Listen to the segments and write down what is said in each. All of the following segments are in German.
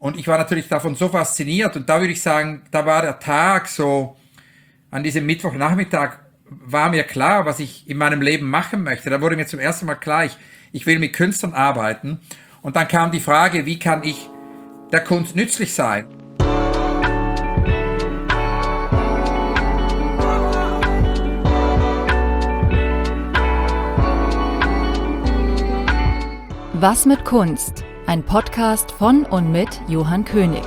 Und ich war natürlich davon so fasziniert. Und da würde ich sagen, da war der Tag so, an diesem Mittwochnachmittag war mir klar, was ich in meinem Leben machen möchte. Da wurde mir zum ersten Mal klar, ich will mit Künstlern arbeiten. Und dann kam die Frage, wie kann ich der Kunst nützlich sein? Was mit Kunst? Ein Podcast von und mit Johann König.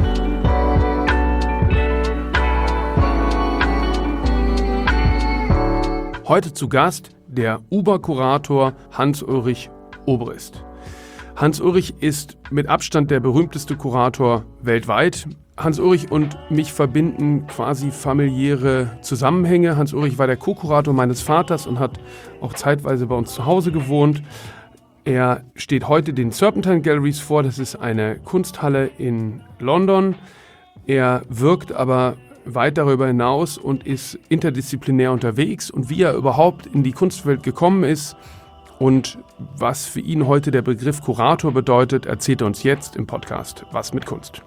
Heute zu Gast der Uber-Kurator Hans-Ulrich Obrist. Hans-Ulrich ist mit Abstand der berühmteste Kurator weltweit. Hans-Ulrich und mich verbinden quasi familiäre Zusammenhänge. Hans-Ulrich war der Co-Kurator meines Vaters und hat auch zeitweise bei uns zu Hause gewohnt. Er steht heute den Serpentine Galleries vor, das ist eine Kunsthalle in London. Er wirkt aber weit darüber hinaus und ist interdisziplinär unterwegs. Und wie er überhaupt in die Kunstwelt gekommen ist und was für ihn heute der Begriff Kurator bedeutet, erzählt er uns jetzt im Podcast Was mit Kunst.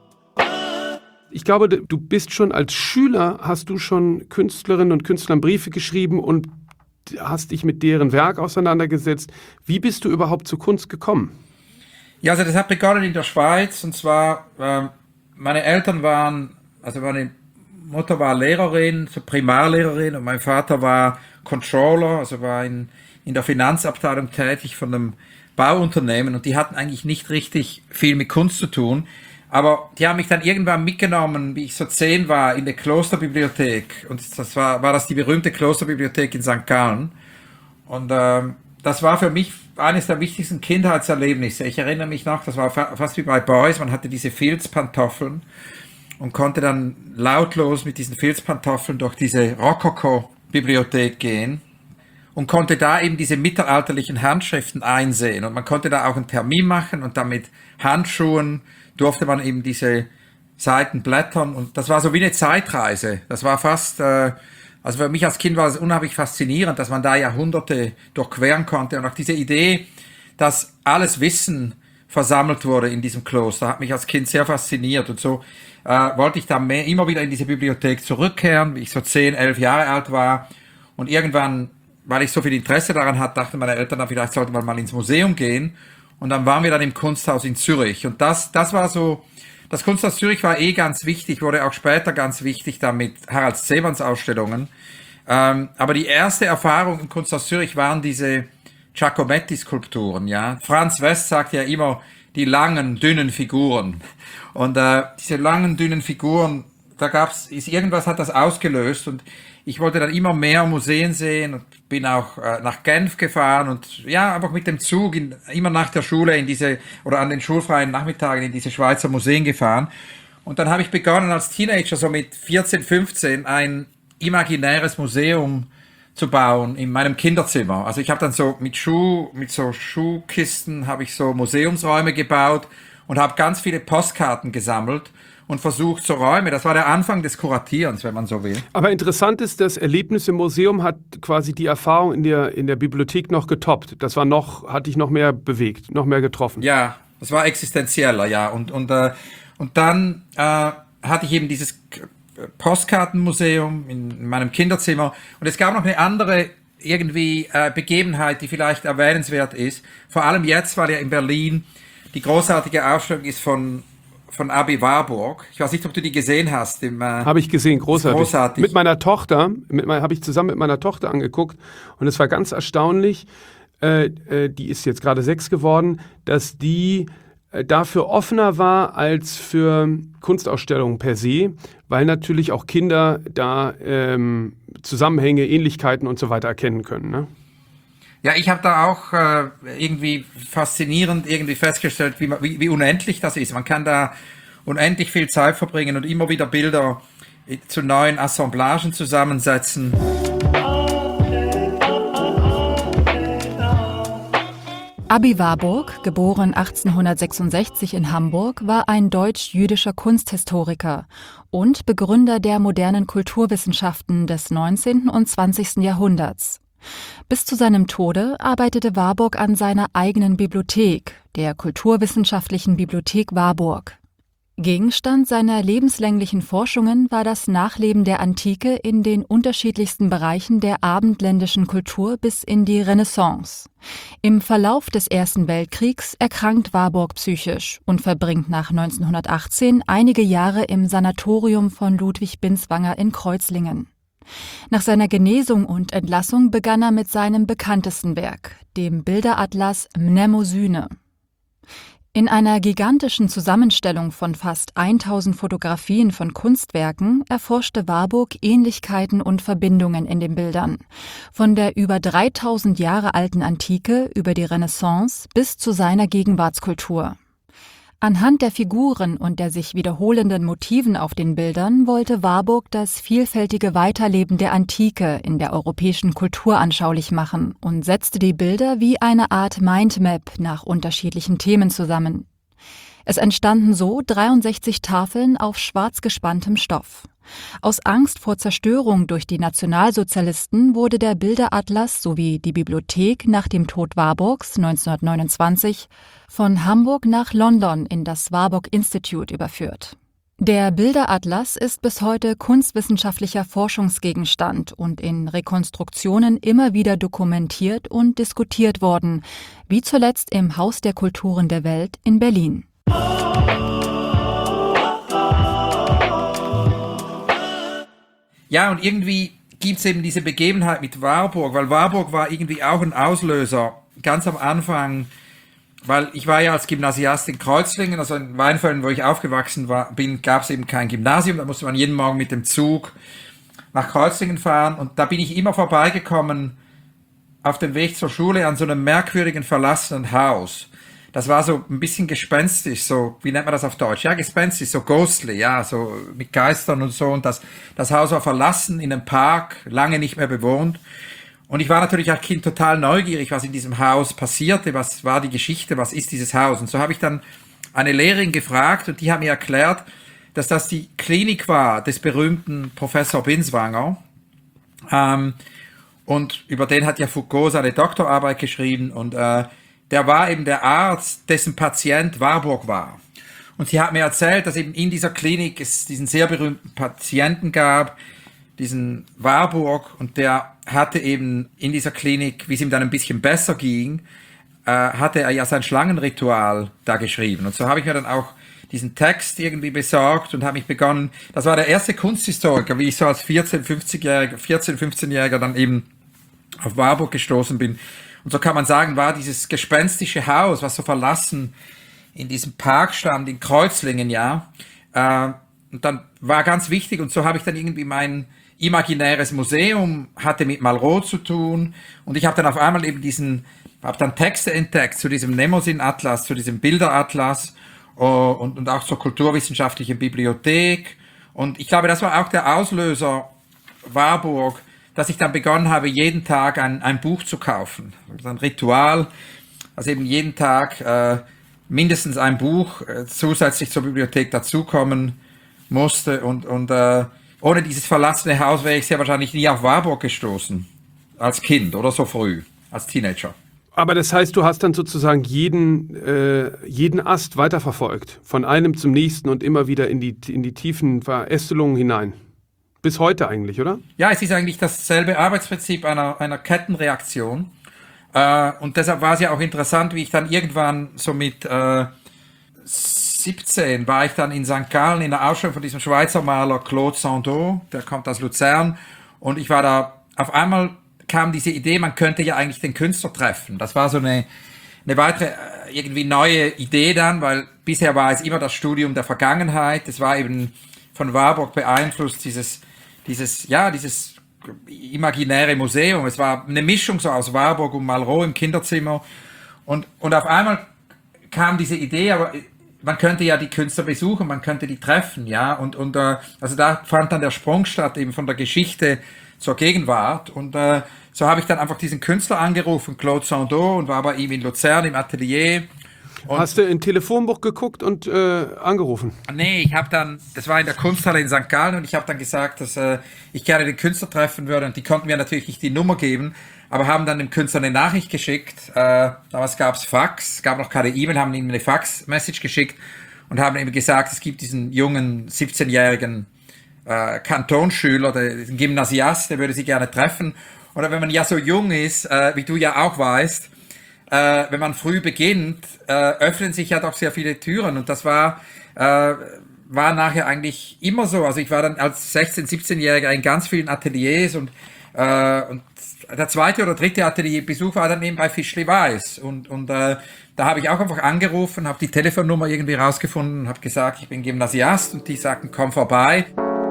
Ich glaube, du bist schon als Schüler, hast du schon Künstlerinnen und Künstlern Briefe geschrieben und hast dich mit deren Werk auseinandergesetzt. Wie bist du überhaupt zur Kunst gekommen? Ja, also das hat begonnen in der Schweiz, und zwar, meine Eltern waren, also meine Mutter war Lehrerin, so Primarlehrerin, und mein Vater war Controller, also war in der Finanzabteilung tätig von einem Bauunternehmen, und die hatten eigentlich nicht richtig viel mit Kunst zu tun. Aber die haben mich dann irgendwann mitgenommen, wie ich so 10 war, in der Klosterbibliothek. Und das war das die berühmte Klosterbibliothek in St. Gallen. Und das war für mich eines der wichtigsten Kindheitserlebnisse. Ich erinnere mich noch, das war fast wie bei Boys, man hatte diese Filzpantoffeln und konnte dann lautlos mit diesen Filzpantoffeln durch diese Rokoko-Bibliothek gehen und konnte da eben diese mittelalterlichen Handschriften einsehen. Und man konnte da auch einen Termin machen und dann mit Handschuhen durfte man eben diese Seiten blättern, und das war so wie eine Zeitreise. Das war fast, also für mich als Kind war es unheimlich faszinierend, dass man da Jahrhunderte durchqueren konnte, und auch diese Idee, dass alles Wissen versammelt wurde in diesem Kloster, hat mich als Kind sehr fasziniert, und so wollte ich dann immer wieder in diese Bibliothek zurückkehren, wie ich so 10, 11 Jahre alt war, und irgendwann, weil ich so viel Interesse daran hatte, dachten meine Eltern dann, vielleicht sollte man mal ins Museum gehen. Und dann waren wir dann im Kunsthaus in Zürich. Und das war so, das Kunsthaus Zürich war ganz wichtig, wurde auch später ganz wichtig da mit Harald Seemanns Ausstellungen. Aber die erste Erfahrung im Kunsthaus Zürich waren diese Giacometti-Skulpturen, ja. Franz West sagt ja immer, die langen, dünnen Figuren. Und diese langen, dünnen Figuren, irgendwas hat das ausgelöst, und ich wollte dann immer mehr Museen sehen und bin auch nach Genf gefahren und ja, einfach mit dem Zug immer nach der Schule oder an den schulfreien Nachmittagen in diese Schweizer Museen gefahren. Und dann habe ich begonnen als Teenager, so mit 14, 15, ein imaginäres Museum zu bauen in meinem Kinderzimmer. Also ich habe dann so mit so Schuhkisten habe ich so Museumsräume gebaut und habe ganz viele Postkarten gesammelt und versucht, so Räume, das war der Anfang des Kuratierens, wenn man so will. Aber interessant ist, das Erlebnis im Museum hat quasi die Erfahrung in der Bibliothek noch getoppt. Hat dich noch mehr bewegt, noch mehr getroffen. Ja, das war existenzieller, ja. Und dann hatte ich eben dieses Postkartenmuseum in meinem Kinderzimmer, und es gab noch eine andere irgendwie Begebenheit, die vielleicht erwähnenswert ist. Vor allem jetzt, weil ja in Berlin die großartige Ausstellung ist von Aby Warburg. Ich weiß nicht, ob du die gesehen hast. Habe ich gesehen, großartig. Mit meiner Tochter, habe ich zusammen mit meiner Tochter angeguckt, und es war ganz erstaunlich, die ist jetzt gerade 6 geworden, dass die dafür offener war als für Kunstausstellungen per se, weil natürlich auch Kinder da Zusammenhänge, Ähnlichkeiten und so weiter erkennen können, ne? Ja, ich habe da auch irgendwie faszinierend festgestellt, wie unendlich das ist. Man kann da unendlich viel Zeit verbringen und immer wieder Bilder zu neuen Assemblagen zusammensetzen. Aby Warburg, geboren 1866 in Hamburg, war ein deutsch-jüdischer Kunsthistoriker und Begründer der modernen Kulturwissenschaften des 19. und 20. Jahrhunderts. Bis zu seinem Tode arbeitete Warburg an seiner eigenen Bibliothek, der Kulturwissenschaftlichen Bibliothek Warburg. Gegenstand seiner lebenslänglichen Forschungen war das Nachleben der Antike in den unterschiedlichsten Bereichen der abendländischen Kultur bis in die Renaissance. Im Verlauf des Ersten Weltkriegs erkrankt Warburg psychisch und verbringt nach 1918 einige Jahre im Sanatorium von Ludwig Binswanger in Kreuzlingen. Nach seiner Genesung und Entlassung begann er mit seinem bekanntesten Werk, dem Bilderatlas Mnemosyne. In einer gigantischen Zusammenstellung von fast 1000 Fotografien von Kunstwerken erforschte Warburg Ähnlichkeiten und Verbindungen in den Bildern, von der über 3000 Jahre alten Antike über die Renaissance bis zu seiner Gegenwartskultur. Anhand der Figuren und der sich wiederholenden Motiven auf den Bildern wollte Warburg das vielfältige Weiterleben der Antike in der europäischen Kultur anschaulich machen und setzte die Bilder wie eine Art Mindmap nach unterschiedlichen Themen zusammen. Es entstanden so 63 Tafeln auf schwarz gespanntem Stoff. Aus Angst vor Zerstörung durch die Nationalsozialisten wurde der Bilderatlas sowie die Bibliothek nach dem Tod Warburgs 1929 von Hamburg nach London in das Warburg Institute überführt. Der Bilderatlas ist bis heute kunstwissenschaftlicher Forschungsgegenstand und in Rekonstruktionen immer wieder dokumentiert und diskutiert worden, wie zuletzt im Haus der Kulturen der Welt in Berlin. Ja, und irgendwie gibt es eben diese Begebenheit mit Warburg, weil Warburg war irgendwie auch ein Auslöser, ganz am Anfang, weil ich war ja als Gymnasiast in Kreuzlingen, also in Weinfelden, wo ich aufgewachsen bin, gab es eben kein Gymnasium, da musste man jeden Morgen mit dem Zug nach Kreuzlingen fahren und da bin ich immer vorbeigekommen auf dem Weg zur Schule an so einem merkwürdigen verlassenen Haus. Das war so ein bisschen gespenstisch, so, wie nennt man das auf Deutsch? Ja, gespenstisch, so ghostly, ja, so mit Geistern und so. Und das Haus war verlassen in einem Park, lange nicht mehr bewohnt. Und ich war natürlich als Kind total neugierig, was in diesem Haus passierte, was war die Geschichte, was ist dieses Haus. Und so habe ich dann eine Lehrerin gefragt und die hat mir erklärt, dass das die Klinik war des berühmten Professor Binswanger. Und über den hat ja Foucault seine Doktorarbeit geschrieben und der war eben der Arzt, dessen Patient Warburg war. Und sie hat mir erzählt, dass eben in dieser Klinik es diesen sehr berühmten Patienten gab, diesen Warburg, und der hatte eben in dieser Klinik, wie es ihm dann ein bisschen besser ging, hatte er ja sein Schlangenritual da geschrieben. Und so habe ich mir dann auch diesen Text irgendwie besorgt und habe mich begonnen, das war der erste Kunsthistoriker, wie ich so als 15-Jähriger dann eben auf Warburg gestoßen bin. Und so kann man sagen, war dieses gespenstische Haus, was so verlassen in diesem Park stand, in Kreuzlingen, ja. Und dann war ganz wichtig, und so habe ich dann irgendwie mein imaginäres Museum, hatte mit Malraux zu tun. Und ich habe dann auf einmal eben habe dann Texte entdeckt zu diesem Mnemosyne-Atlas, zu diesem Bilderatlas und auch zur kulturwissenschaftlichen Bibliothek. Und ich glaube, das war auch der Auslöser, Warburg, dass ich dann begonnen habe, jeden Tag ein Buch zu kaufen. Ein Ritual, also eben jeden Tag mindestens ein Buch zusätzlich zur Bibliothek dazukommen musste. Und ohne dieses verlassene Haus wäre ich sehr wahrscheinlich nie auf Warburg gestoßen. Als Kind oder so früh, als Teenager. Aber das heißt, du hast dann sozusagen jeden Ast weiterverfolgt, von einem zum nächsten und immer wieder in die tiefen Verästelungen hinein. Bis heute eigentlich, oder? Ja, es ist eigentlich dasselbe Arbeitsprinzip einer Kettenreaktion. Und deshalb war es ja auch interessant, wie ich dann irgendwann so mit 17 war ich dann in St. Gallen in der Ausstellung von diesem Schweizer Maler Claude Sandeau, der kommt aus Luzern. Und ich war da, auf einmal kam diese Idee, man könnte ja eigentlich den Künstler treffen. Das war so eine weitere irgendwie neue Idee dann, weil bisher war es immer das Studium der Vergangenheit. Es war eben von Warburg beeinflusst, dieses imaginäre Museum. Es war eine Mischung so aus Warburg und Malraux im Kinderzimmer. Und auf einmal kam diese Idee, aber man könnte ja die Künstler besuchen, man könnte die treffen, ja. Und also da fand dann der Sprung statt, eben von der Geschichte zur Gegenwart. Und so habe ich dann einfach diesen Künstler angerufen, Claude Sandeau, und war bei ihm in Luzern im Atelier. Und hast du in Telefonbuch geguckt und angerufen? Nee, das war in der Kunsthalle in St. Gallen und ich habe dann gesagt, dass ich gerne den Künstler treffen würde und die konnten mir natürlich nicht die Nummer geben, aber haben dann dem Künstler eine Nachricht geschickt. Damals gab's Fax, gab noch keine E-Mail, haben ihm eine Fax-Message geschickt und haben ihm gesagt, es gibt diesen jungen 17-jährigen Kantonsschüler, den Gymnasiast, der würde sie gerne treffen. Oder wenn man ja so jung ist, wie du ja auch weißt, wenn man früh beginnt, öffnen sich ja doch sehr viele Türen und das war nachher eigentlich immer so. Also ich war dann als 16-, 17-Jähriger in ganz vielen Ateliers und der zweite oder dritte Atelierbesuch war dann eben bei Fischli Weiss und da habe ich auch einfach angerufen, habe die Telefonnummer irgendwie rausgefunden, habe gesagt, ich bin Gymnasiast und die sagten, komm vorbei.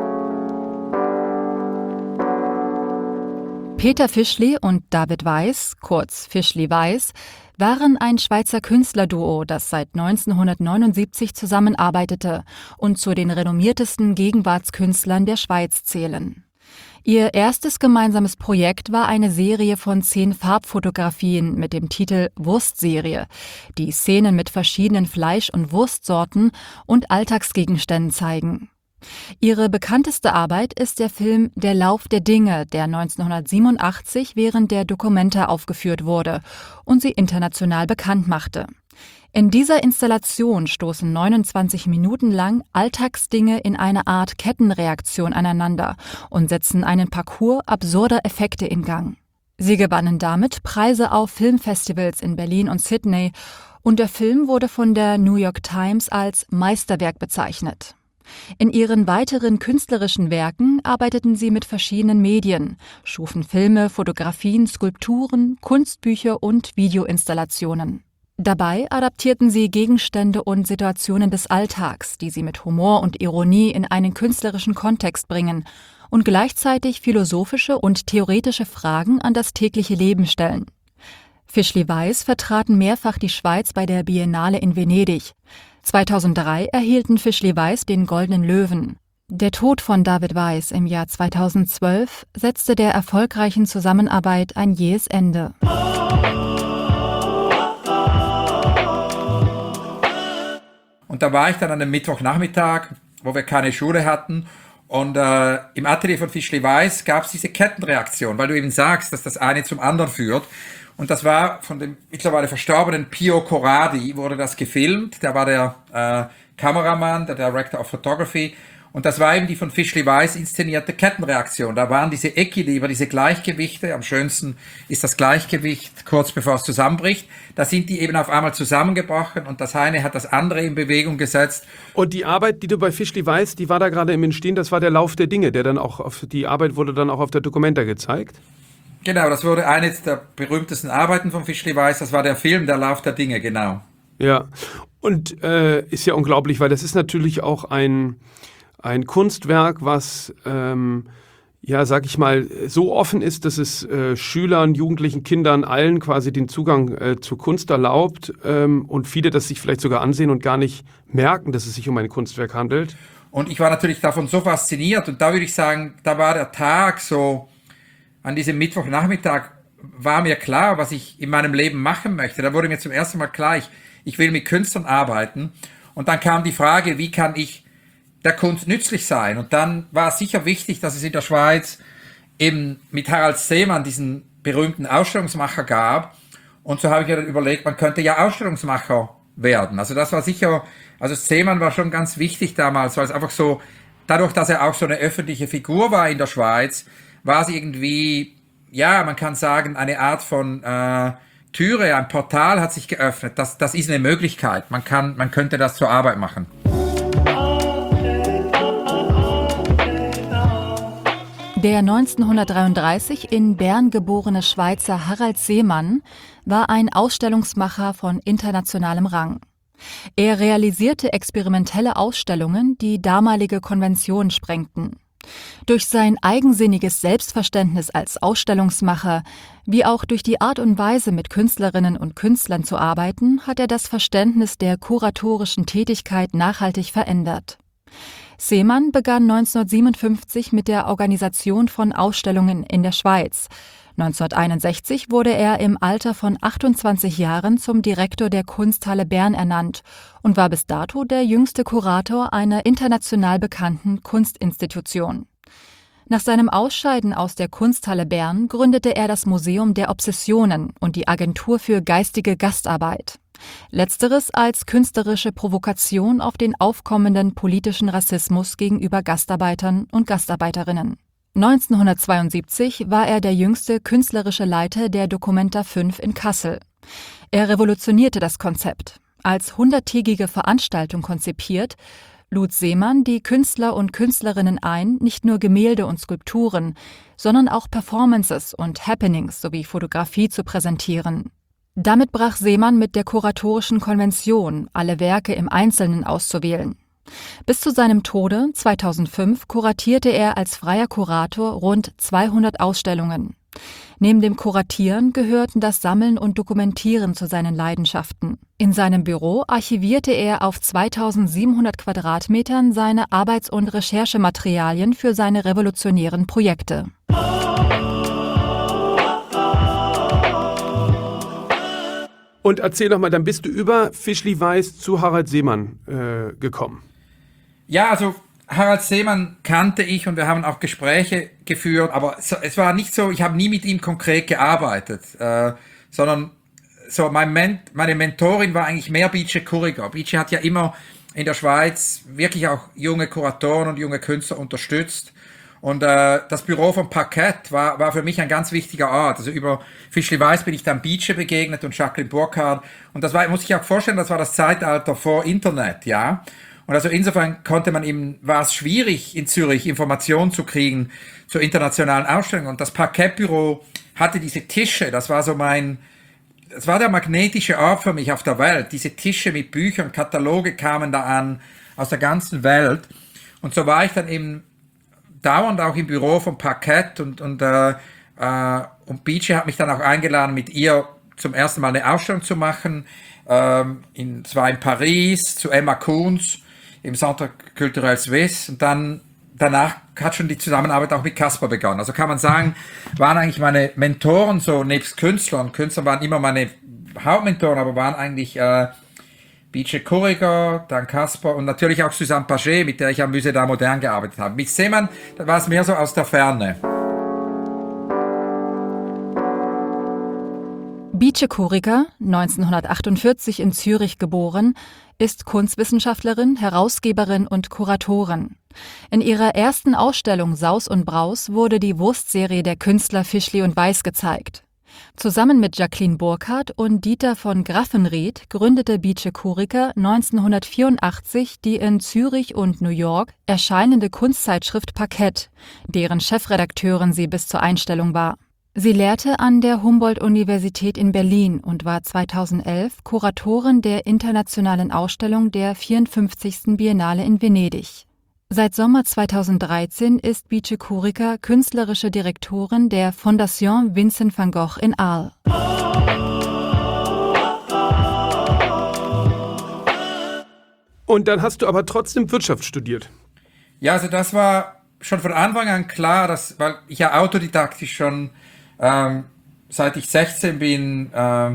Peter Fischli und David Weiss, kurz Fischli Weiss, waren ein Schweizer Künstlerduo, das seit 1979 zusammenarbeitete und zu den renommiertesten Gegenwartskünstlern der Schweiz zählen. Ihr erstes gemeinsames Projekt war eine Serie von 10 Farbfotografien mit dem Titel Wurstserie, die Szenen mit verschiedenen Fleisch- und Wurstsorten und Alltagsgegenständen zeigen. Ihre bekannteste Arbeit ist der Film Der Lauf der Dinge, der 1987 während der Documenta aufgeführt wurde und sie international bekannt machte. In dieser Installation stoßen 29 Minuten lang Alltagsdinge in eine Art Kettenreaktion aneinander und setzen einen Parcours absurder Effekte in Gang. Sie gewannen damit Preise auf Filmfestivals in Berlin und Sydney und der Film wurde von der New York Times als Meisterwerk bezeichnet. In ihren weiteren künstlerischen Werken arbeiteten sie mit verschiedenen Medien, schufen Filme, Fotografien, Skulpturen, Kunstbücher und Videoinstallationen. Dabei adaptierten sie Gegenstände und Situationen des Alltags, die sie mit Humor und Ironie in einen künstlerischen Kontext bringen und gleichzeitig philosophische und theoretische Fragen an das tägliche Leben stellen. Fischli Weiss vertraten mehrfach die Schweiz bei der Biennale in Venedig. 2003 erhielten Fischli Weiss den Goldenen Löwen. Der Tod von David Weiss im Jahr 2012 setzte der erfolgreichen Zusammenarbeit ein jähes Ende. Und da war ich dann an einem Mittwochnachmittag, wo wir keine Schule hatten. Und im Atelier von Fischli Weiss gab es diese Kettenreaktion, weil du eben sagst, dass das eine zum anderen führt. Und das war von dem mittlerweile verstorbenen Pio Corradi, wurde das gefilmt. Der war der Kameramann, der Director of Photography. Und das war eben die von Fischli Weiss inszenierte Kettenreaktion. Da waren diese Equiliber, diese Gleichgewichte. Am schönsten ist das Gleichgewicht kurz bevor es zusammenbricht. Da sind die eben auf einmal zusammengebrochen und das eine hat das andere in Bewegung gesetzt. Und die Arbeit, die du bei Fischli Weiss, die war da gerade im Entstehen, das war der Lauf der Dinge, der dann auch die Arbeit wurde dann auch auf der Documenta gezeigt. Genau, das wurde eines der berühmtesten Arbeiten von Fischli Weiss. Das war der Film Der Lauf der Dinge, genau. Ja, und ist ja unglaublich, weil das ist natürlich auch ein Kunstwerk, was, ja, sag ich mal, so offen ist, dass es Schülern, Jugendlichen, Kindern, allen quasi den Zugang zur Kunst erlaubt und viele das sich vielleicht sogar ansehen und gar nicht merken, dass es sich um ein Kunstwerk handelt. Und ich war natürlich davon so fasziniert und da würde ich sagen, da war der Tag so, an diesem Mittwochnachmittag war mir klar, was ich in meinem Leben machen möchte. Da wurde mir zum ersten Mal klar, ich will mit Künstlern arbeiten. Und dann kam die Frage, wie kann ich der Kunst nützlich sein? Und dann war es sicher wichtig, dass es in der Schweiz eben mit Harald Seemann diesen berühmten Ausstellungsmacher gab. Und so habe ich mir dann überlegt, man könnte ja Ausstellungsmacher werden. Also das war sicher, also Seemann war schon ganz wichtig damals, weil es einfach so, dadurch, dass er auch so eine öffentliche Figur war in der Schweiz, war es irgendwie, ja, man kann sagen, eine Art von Türe, ein Portal hat sich geöffnet. Das ist eine Möglichkeit. Man könnte das zur Arbeit machen. Der 1933 in Bern geborene Schweizer Harald Seemann war ein Ausstellungsmacher von internationalem Rang. Er realisierte experimentelle Ausstellungen, die damalige Konventionen sprengten. Durch sein eigensinniges Selbstverständnis als Ausstellungsmacher, wie auch durch die Art und Weise, mit Künstlerinnen und Künstlern zu arbeiten, hat er das Verständnis der kuratorischen Tätigkeit nachhaltig verändert. Seemann begann 1957 mit der Organisation von Ausstellungen in der Schweiz. 1961 wurde er im Alter von 28 Jahren zum Direktor der Kunsthalle Bern ernannt und war bis dato der jüngste Kurator einer international bekannten Kunstinstitution. Nach seinem Ausscheiden aus der Kunsthalle Bern gründete er das Museum der Obsessionen und die Agentur für geistige Gastarbeit. Letzteres als künstlerische Provokation auf den aufkommenden politischen Rassismus gegenüber Gastarbeitern und Gastarbeiterinnen. 1972 war er der jüngste künstlerische Leiter der Documenta 5 in Kassel. Er revolutionierte das Konzept. Als 100-tägige Veranstaltung konzipiert, lud Seemann die Künstler und Künstlerinnen ein, nicht nur Gemälde und Skulpturen, sondern auch Performances und Happenings sowie Fotografie zu präsentieren. Damit brach Seemann mit der kuratorischen Konvention, alle Werke im Einzelnen auszuwählen. Bis zu seinem Tode 2005 kuratierte er als freier Kurator rund 200 Ausstellungen. Neben dem Kuratieren gehörten das Sammeln und Dokumentieren zu seinen Leidenschaften. In seinem Büro archivierte er auf 2700 Quadratmetern seine Arbeits- und Recherchematerialien für seine revolutionären Projekte. Und erzähl doch mal, dann bist du über Fischli-Weiß zu Harald Seemann gekommen. Ja, also Harald Seemann kannte ich und wir haben auch Gespräche geführt, aber es war nicht so, ich habe nie mit ihm konkret gearbeitet, sondern so meine Mentorin war eigentlich mehr Bice Kuriger. Bice hat ja immer in der Schweiz wirklich auch junge Kuratoren und junge Künstler unterstützt. Und das Büro von Parkett war für mich ein ganz wichtiger Ort. Also über Fischli-Weiß bin ich dann Bice begegnet und Jacqueline Burckhardt. Und das war, muss ich auch vorstellen, das war das Zeitalter vor Internet, ja. Und also insofern war es schwierig, in Zürich Informationen zu kriegen zu internationalen Ausstellungen. Und das Parkettbüro hatte diese Tische, das war der magnetische Ort für mich auf der Welt. Diese Tische mit Büchern, Kataloge kamen da an, aus der ganzen Welt. Und so war ich dann eben dauernd auch im Büro von Parkett und Bice hat mich dann auch eingeladen, mit ihr zum ersten Mal eine Ausstellung zu machen. Zwar in Paris, zu Emma Kunz, im Centre Culturel Suisse, und danach hat schon die Zusammenarbeit auch mit Caspar begonnen. Also kann man sagen, waren eigentlich meine Mentoren so nebst Künstlern. Künstler waren immer meine Hauptmentoren, aber waren eigentlich Bice Kuriger, dann Caspar und natürlich auch Suzanne Paget, mit der ich am Musée d'Art Moderne gearbeitet habe. Mit Seemann war es mehr so aus der Ferne. Bice Kuriger, 1948 in Zürich geboren, ist Kunstwissenschaftlerin, Herausgeberin und Kuratorin. In ihrer ersten Ausstellung Saus und Braus wurde die Wurstserie der Künstler Fischli und Weiß gezeigt. Zusammen mit Jacqueline Burckhardt und Dieter von Graffenried gründete Bice Kuriger 1984 die in Zürich und New York erscheinende Kunstzeitschrift Parkett, deren Chefredakteurin sie bis zur Einstellung war. Sie lehrte an der Humboldt-Universität in Berlin und war 2011 Kuratorin der internationalen Ausstellung der 54. Biennale in Venedig. Seit Sommer 2013 ist Bice Kuriger künstlerische Direktorin der Fondation Vincent van Gogh in Arles. Und dann hast du aber trotzdem Wirtschaft studiert. Ja, also das war schon von Anfang an klar, weil ich ja autodidaktisch schon seit ich 16 bin,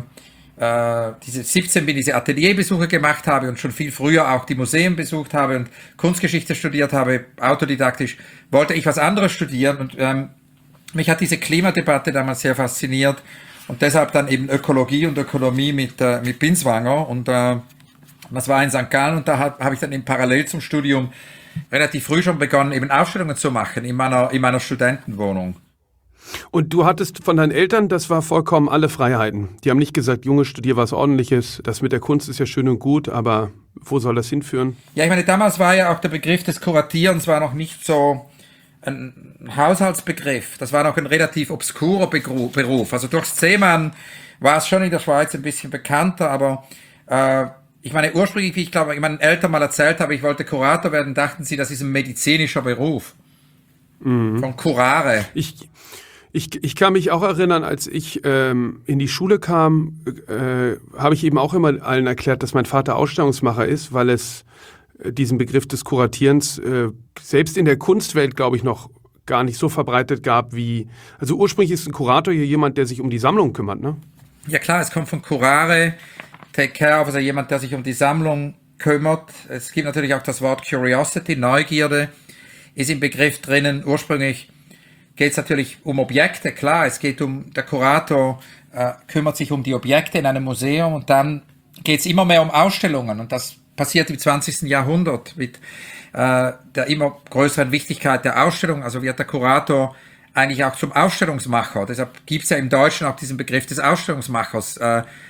diese Atelierbesuche gemacht habe und schon viel früher auch die Museen besucht habe und Kunstgeschichte studiert habe, autodidaktisch, wollte ich was anderes studieren und mich hat diese Klimadebatte damals sehr fasziniert und deshalb dann eben Ökologie und Ökonomie mit Binswanger und das war in St. Gallen und da habe ich dann eben parallel zum Studium relativ früh schon begonnen, eben Ausstellungen zu machen in meiner Studentenwohnung. Und du hattest von deinen Eltern, das war vollkommen alle Freiheiten. Die haben nicht gesagt, Junge, studier was Ordentliches, das mit der Kunst ist ja schön und gut, aber wo soll das hinführen? Ja, ich meine, damals war ja auch der Begriff des Kuratierens war noch nicht so ein Haushaltsbegriff. Das war noch ein relativ obskurer Beruf. Also durch Seemann war es schon in der Schweiz ein bisschen bekannter, aber ich meine, ursprünglich, wie ich glaube, ich meinen Eltern mal erzählt habe, ich wollte Kurator werden, dachten sie, das ist ein medizinischer Beruf. Von Curare. Ich kann mich auch erinnern, als ich in die Schule kam, habe ich eben auch immer allen erklärt, dass mein Vater Ausstellungsmacher ist, weil es diesen Begriff des Kuratierens selbst in der Kunstwelt, glaube ich, noch gar nicht so verbreitet gab wie, also ursprünglich ist ein Kurator hier jemand, der sich um die Sammlung kümmert, ne? Ja klar, es kommt von curare, take care of, also jemand, der sich um die Sammlung kümmert. Es gibt natürlich auch das Wort Curiosity, Neugierde, ist im Begriff drinnen. Ursprünglich geht es natürlich um Objekte, klar, es geht der Kurator kümmert sich um die Objekte in einem Museum und dann geht es immer mehr um Ausstellungen und das passiert im 20. Jahrhundert mit der immer größeren Wichtigkeit der Ausstellung, also wird der Kurator eigentlich auch zum Ausstellungsmacher. Deshalb gibt es ja im Deutschen auch diesen Begriff des Ausstellungsmachers.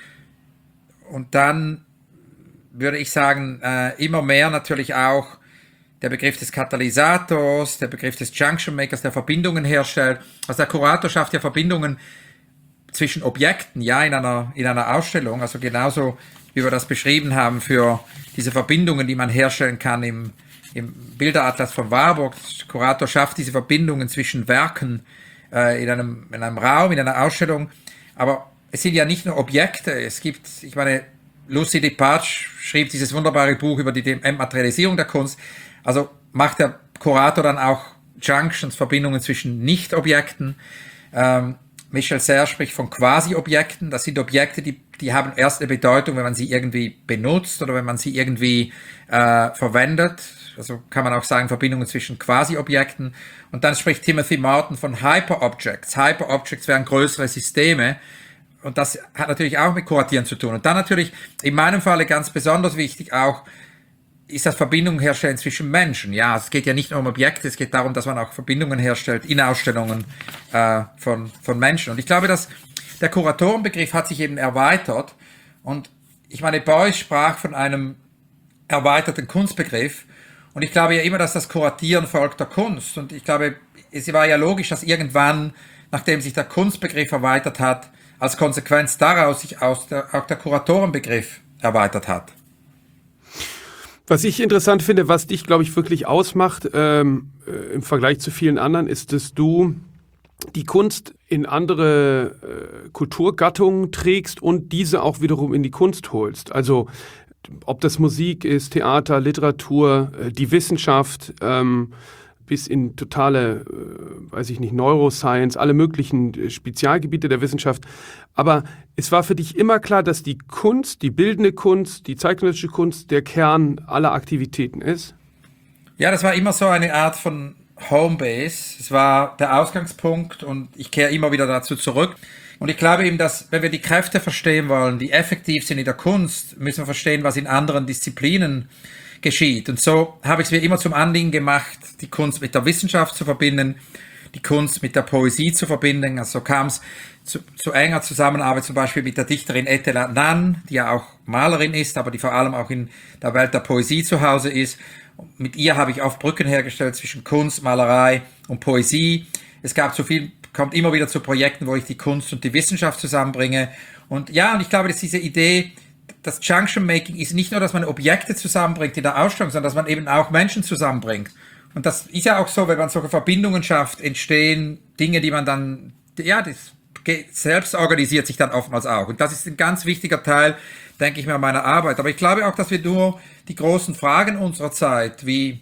Und dann würde ich sagen, immer mehr natürlich auch der Begriff des Katalysators, der Begriff des Junction Makers, der Verbindungen herstellt. Also der Kurator schafft ja Verbindungen zwischen Objekten, ja, in einer Ausstellung, also genauso wie wir das beschrieben haben für diese Verbindungen, die man herstellen kann im Bilderatlas von Warburg. Der Kurator schafft diese Verbindungen zwischen Werken in einem Raum, in einer Ausstellung, aber es sind ja nicht nur Objekte, es gibt, ich meine, Lucy Depatch schrieb dieses wunderbare Buch über die Entmaterialisierung der Kunst, also macht der Kurator dann auch Junctions, Verbindungen zwischen Nicht-Objekten. Michel Serres spricht von Quasi-Objekten. Das sind Objekte, die haben erst eine Bedeutung, wenn man sie irgendwie benutzt oder wenn man sie irgendwie verwendet. Also kann man auch sagen, Verbindungen zwischen Quasi-Objekten. Und dann spricht Timothy Martin von Hyper-Objects. Hyper-Objects wären größere Systeme. Und das hat natürlich auch mit Kuratieren zu tun. Und dann natürlich, in meinem Falle ganz besonders wichtig auch, ist das Verbindungen herstellen zwischen Menschen. Ja, es geht ja nicht nur um Objekte, es geht darum, dass man auch Verbindungen herstellt in Ausstellungen von Menschen. Und ich glaube, dass der Kuratorenbegriff hat sich eben erweitert. Und ich meine, Beuys sprach von einem erweiterten Kunstbegriff. Und ich glaube ja immer, dass das Kuratieren folgt der Kunst. Und ich glaube, es war ja logisch, dass irgendwann, nachdem sich der Kunstbegriff erweitert hat, als Konsequenz daraus sich auch der Kuratorenbegriff erweitert hat. Was ich interessant finde, was dich, glaube ich, wirklich ausmacht im Vergleich zu vielen anderen, ist, dass du die Kunst in andere Kulturgattungen trägst und diese auch wiederum in die Kunst holst. Also ob das Musik ist, Theater, Literatur, die Wissenschaft, bis in totale, weiß ich nicht, Neuroscience, alle möglichen Spezialgebiete der Wissenschaft. Aber es war für dich immer klar, dass die Kunst, die bildende Kunst, die zeitgenössische Kunst der Kern aller Aktivitäten ist? Ja, das war immer so eine Art von Homebase. Es war der Ausgangspunkt und ich kehre immer wieder dazu zurück. Und ich glaube eben, dass, wenn wir die Kräfte verstehen wollen, die effektiv sind in der Kunst, müssen wir verstehen, was in anderen Disziplinen geschieht. Und so habe ich es mir immer zum Anliegen gemacht, die Kunst mit der Wissenschaft zu verbinden, die Kunst mit der Poesie zu verbinden. Also so kam es zu enger Zusammenarbeit zum Beispiel mit der Dichterin Ethel Adnan, die ja auch Malerin ist, aber die vor allem auch in der Welt der Poesie zu Hause ist. Und mit ihr habe ich oft Brücken hergestellt zwischen Kunst, Malerei und Poesie. Es kommt immer wieder zu Projekten, wo ich die Kunst und die Wissenschaft zusammenbringe. Und ja, und ich glaube, dass diese Idee, das Junction Making ist nicht nur, dass man Objekte zusammenbringt in der Ausstellung, sondern dass man eben auch Menschen zusammenbringt. Und das ist ja auch so, wenn man solche Verbindungen schafft, entstehen Dinge, die man dann, ja, das selbst organisiert sich dann oftmals auch. Und das ist ein ganz wichtiger Teil, denke ich mir, meiner Arbeit. Aber ich glaube auch, dass wir nur die großen Fragen unserer Zeit, wie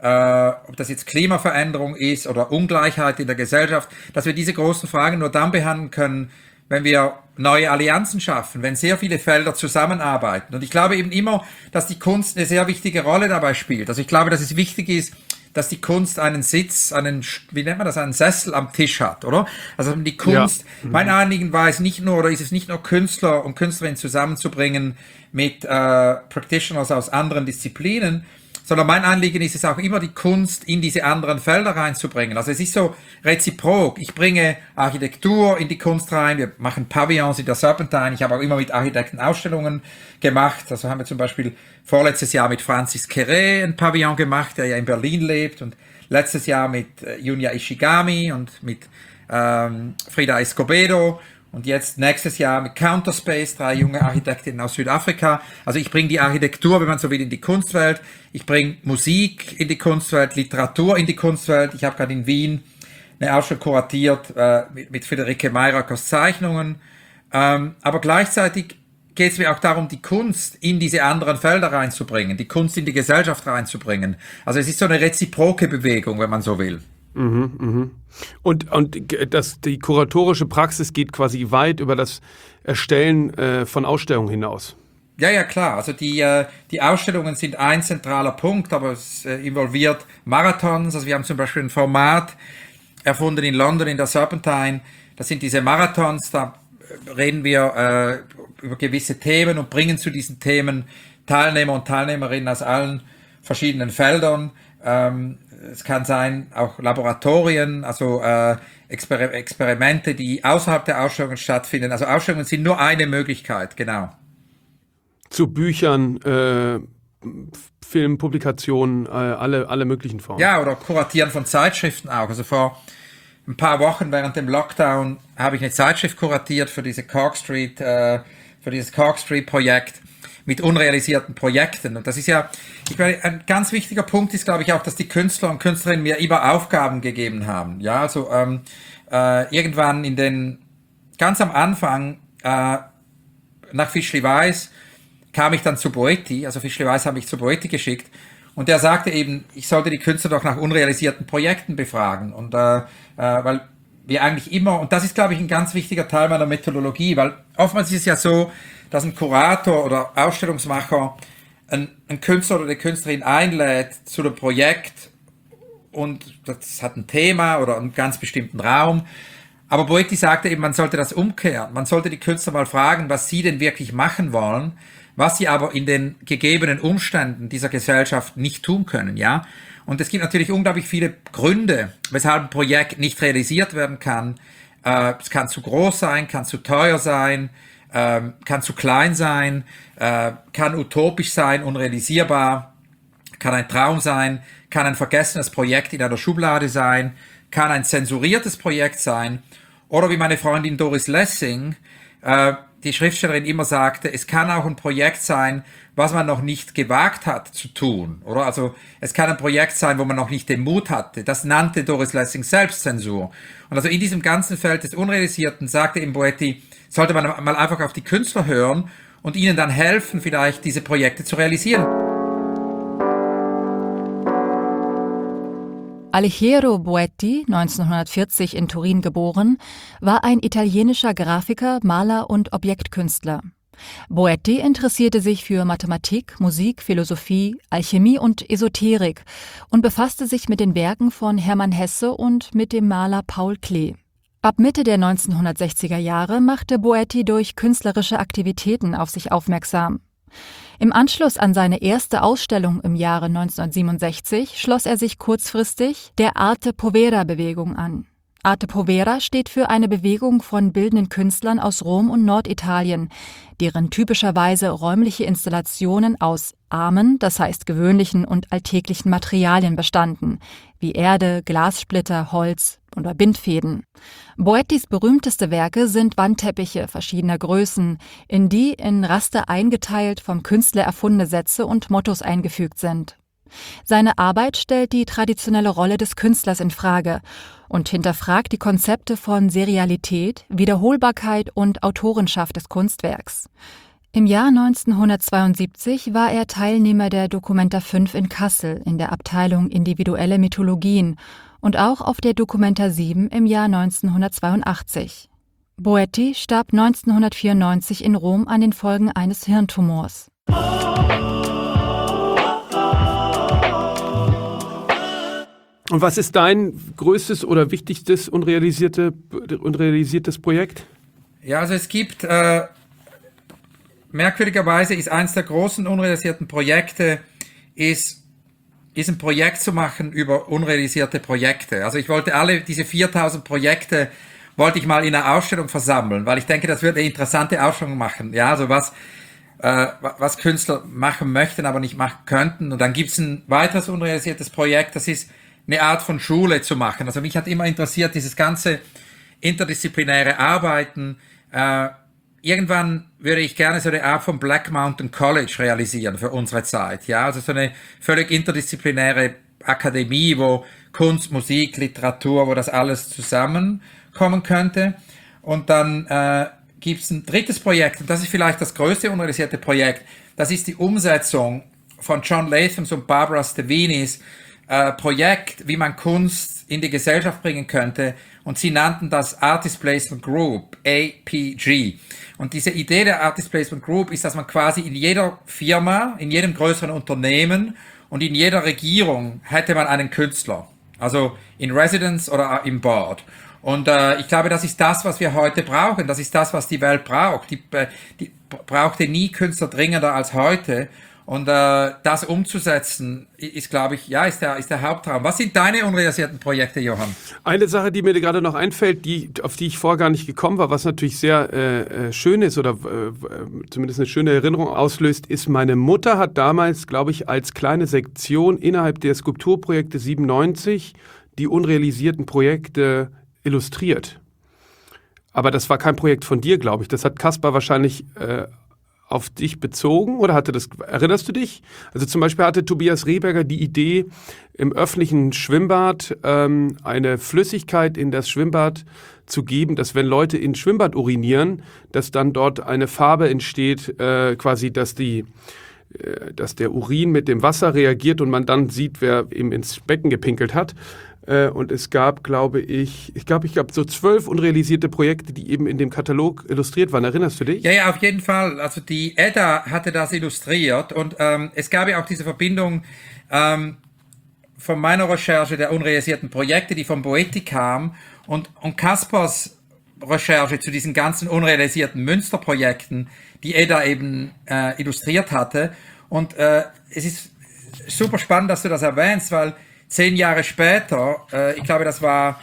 ob das jetzt Klimaveränderung ist oder Ungleichheit in der Gesellschaft, dass wir diese großen Fragen nur dann behandeln können, wenn wir neue Allianzen schaffen, wenn sehr viele Felder zusammenarbeiten. Und ich glaube eben immer, dass die Kunst eine sehr wichtige Rolle dabei spielt. Also ich glaube, dass es wichtig ist, dass die Kunst einen Sitz, einen Sessel am Tisch hat, oder? Also die Kunst, ja. Mein Anliegen war es nicht nur, oder ist es nicht nur Künstler und Künstlerinnen zusammenzubringen mit Practitioners aus anderen Disziplinen, sondern mein Anliegen ist es auch immer, die Kunst in diese anderen Felder reinzubringen. Also es ist so reziprok. Ich bringe Architektur in die Kunst rein. Wir machen Pavillons in der Serpentine. Ich habe auch immer mit Architekten Ausstellungen gemacht. Also haben wir zum Beispiel vorletztes Jahr mit Francis Queré ein Pavillon gemacht, der ja in Berlin lebt. Und letztes Jahr mit Junya Ishigami und mit Frida Escobedo. Und jetzt nächstes Jahr mit Counterspace, 3 junge Architektinnen aus Südafrika. Also ich bringe die Architektur, wenn man so will, in die Kunstwelt. Ich bringe Musik in die Kunstwelt, Literatur in die Kunstwelt. Ich habe gerade in Wien eine Ausstellung kuratiert mit Friederike Mayrakers Zeichnungen. Aber gleichzeitig geht es mir auch darum, die Kunst in diese anderen Felder reinzubringen, die Kunst in die Gesellschaft reinzubringen. Also es ist so eine reziproke Bewegung, wenn man so will. Und die kuratorische Praxis geht quasi weit über das Erstellen von Ausstellungen hinaus. Ja, klar. Also die Ausstellungen sind ein zentraler Punkt, aber es involviert Marathons. Also wir haben zum Beispiel ein Format erfunden in London in der Serpentine. Das sind diese Marathons, da reden wir über gewisse Themen und bringen zu diesen Themen Teilnehmer und Teilnehmerinnen aus allen verschiedenen Feldern. Es kann sein, auch Laboratorien, also Experimente, die außerhalb der Ausstellungen stattfinden. Also Ausstellungen sind nur eine Möglichkeit, genau. Zu Büchern, Film, Publikationen, alle möglichen Formen. Ja, oder Kuratieren von Zeitschriften auch. Also vor ein paar Wochen während dem Lockdown habe ich eine Zeitschrift kuratiert für dieses Cork Street Projekt mit unrealisierten Projekten. Und das ist ja, ein ganz wichtiger Punkt ist, glaube ich, auch, dass die Künstler und Künstlerinnen mir immer Aufgaben gegeben haben. Ja, also irgendwann ganz am Anfang nach Fischli Weiss kam ich dann zu Boetti, also Fischli Weiss habe ich zu Boetti geschickt und der sagte eben, ich sollte die Künstler doch nach unrealisierten Projekten befragen und weil wir eigentlich immer, und das ist, glaube ich, ein ganz wichtiger Teil meiner Methodologie, weil oftmals ist es ja so, dass ein Kurator oder Ausstellungsmacher einen Künstler oder eine Künstlerin einlädt zu einem Projekt und das hat ein Thema oder einen ganz bestimmten Raum. Aber Boetti sagte eben, man sollte das umkehren. Man sollte die Künstler mal fragen, was sie denn wirklich machen wollen, was sie aber in den gegebenen Umständen dieser Gesellschaft nicht tun können, ja. Und es gibt natürlich unglaublich viele Gründe, weshalb ein Projekt nicht realisiert werden kann. Es kann zu groß sein, kann zu teuer sein, kann zu klein sein, kann utopisch sein, unrealisierbar, kann ein Traum sein, kann ein vergessenes Projekt in einer Schublade sein, kann ein zensuriertes Projekt sein oder wie meine Freundin Doris Lessing, die Schriftstellerin, immer sagte, es kann auch ein Projekt sein, was man noch nicht gewagt hat zu tun. Oder also es kann ein Projekt sein, wo man noch nicht den Mut hatte. Das nannte Doris Lessing Selbstzensur. Und also in diesem ganzen Feld des Unrealisierten sagte eben Boetti, sollte man mal einfach auf die Künstler hören und ihnen dann helfen, vielleicht diese Projekte zu realisieren. Alighiero Boetti, 1940 in Turin geboren, war ein italienischer Grafiker, Maler und Objektkünstler. Boetti interessierte sich für Mathematik, Musik, Philosophie, Alchemie und Esoterik und befasste sich mit den Werken von Hermann Hesse und mit dem Maler Paul Klee. Ab Mitte der 1960er Jahre machte Boetti durch künstlerische Aktivitäten auf sich aufmerksam. Im Anschluss an seine erste Ausstellung im Jahre 1967 schloss er sich kurzfristig der Arte Povera-Bewegung an. Arte Povera steht für eine Bewegung von bildenden Künstlern aus Rom und Norditalien, deren typischerweise räumliche Installationen aus armen, das heißt gewöhnlichen und alltäglichen Materialien bestanden, wie Erde, Glassplitter, Holz oder Bindfäden. Boettis berühmteste Werke sind Wandteppiche verschiedener Größen, in die in Raster eingeteilt vom Künstler erfundene Sätze und Mottos eingefügt sind. Seine Arbeit stellt die traditionelle Rolle des Künstlers in Frage und hinterfragt die Konzepte von Serialität, Wiederholbarkeit und Autorenschaft des Kunstwerks. Im Jahr 1972 war er Teilnehmer der Documenta 5 in Kassel in der Abteilung Individuelle Mythologien und auch auf der Documenta 7 im Jahr 1982. Boetti starb 1994 in Rom an den Folgen eines Hirntumors. Und was ist dein größtes oder wichtigstes unrealisiertes Projekt? Ja, also es gibt, merkwürdigerweise ist eines der großen unrealisierten Projekte, ist ein Projekt zu machen über unrealisierte Projekte. Also ich wollte diese 4000 Projekte, wollte ich mal in einer Ausstellung versammeln, weil ich denke, das würde eine interessante Ausstellung machen. Ja, also was Künstler machen möchten, aber nicht machen könnten. Und dann gibt's ein weiteres unrealisiertes Projekt, das ist eine Art von Schule zu machen. Also mich hat immer interessiert, dieses ganze interdisziplinäre Arbeiten. Irgendwann würde ich gerne so eine Art von Black Mountain College realisieren für unsere Zeit. Ja, also so eine völlig interdisziplinäre Akademie, wo Kunst, Musik, Literatur, wo das alles zusammenkommen könnte. Und dann gibt's ein drittes Projekt, und das ist vielleicht das größte unrealisierte Projekt. Das ist die Umsetzung von John Lathams und Barbara Stevinis Projekt, wie man Kunst in die Gesellschaft bringen könnte. Und sie nannten das Artist Placement Group, APG. Und diese Idee der Artist Placement Group ist, dass man quasi in jeder Firma, in jedem größeren Unternehmen und in jeder Regierung hätte man einen Künstler. Also in Residence oder im Board. Und ich glaube, das ist das, was wir heute brauchen. Das ist das, was die Welt braucht. Die brauchte nie Künstler dringender als heute. Und das umzusetzen, ist, glaube ich, ist der Hauptraum. Was sind deine unrealisierten Projekte, Johann? Eine Sache, die mir gerade noch einfällt, auf die ich vorher gar nicht gekommen war, was natürlich sehr schön ist oder zumindest eine schöne Erinnerung auslöst, ist, meine Mutter hat damals, glaube ich, als kleine Sektion innerhalb der Skulpturprojekte 97 die unrealisierten Projekte illustriert. Aber das war kein Projekt von dir, glaube ich. Das hat Kaspar wahrscheinlich auf dich bezogen oder erinnerst du dich? Also zum Beispiel hatte Tobias Rehberger die Idee, im öffentlichen Schwimmbad eine Flüssigkeit in das Schwimmbad zu geben, dass wenn Leute ins Schwimmbad urinieren, dass dann dort eine Farbe entsteht, quasi, dass der Urin mit dem Wasser reagiert und man dann sieht, wer eben ins Becken gepinkelt hat. Und es gab, glaube ich, so 12 unrealisierte Projekte, die eben in dem Katalog illustriert waren. Erinnerst du dich? Ja, auf jeden Fall. Also die Edda hatte das illustriert und es gab ja auch diese Verbindung von meiner Recherche der unrealisierten Projekte, die vom Boetti kam und Kaspars Recherche zu diesen ganzen unrealisierten Münsterprojekten, die Edda eben illustriert hatte. Und es ist super spannend, dass du das erwähnst, weil 10 Jahre später, ich glaube, das war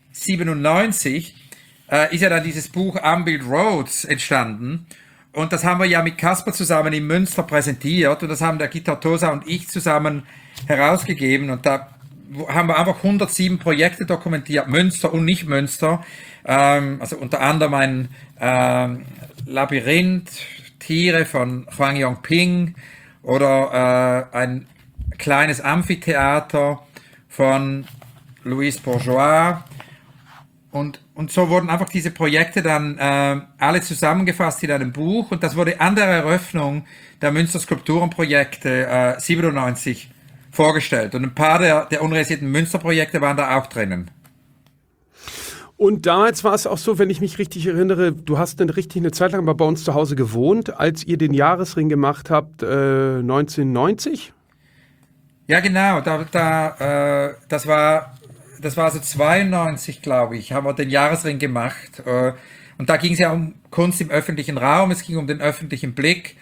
97, ist ja dann dieses Buch Unbuilt Roads entstanden. Und das haben wir ja mit Kaspar zusammen in Münster präsentiert. Und das haben der Gitta Tosa und ich zusammen herausgegeben. Und da haben wir einfach 107 Projekte dokumentiert, Münster und nicht Münster. Also unter anderem ein Labyrinth, Tiere von Huang Yongping oder ein kleines Amphitheater von Louis Bourgeois. Und so wurden einfach diese Projekte dann alle zusammengefasst in einem Buch. Und das wurde an der Eröffnung der Münster Skulpturenprojekte 97 vorgestellt. Und ein paar der unrealisierten Münsterprojekte waren da auch drinnen. Und damals war es auch so, wenn ich mich richtig erinnere, du hast eine Zeit lang mal bei uns zu Hause gewohnt, als ihr den Jahresring gemacht habt, 1990? Ja, genau. Das war so 92, glaube ich, haben wir den Jahresring gemacht. Und da ging es ja um Kunst im öffentlichen Raum, es ging um den öffentlichen Blick.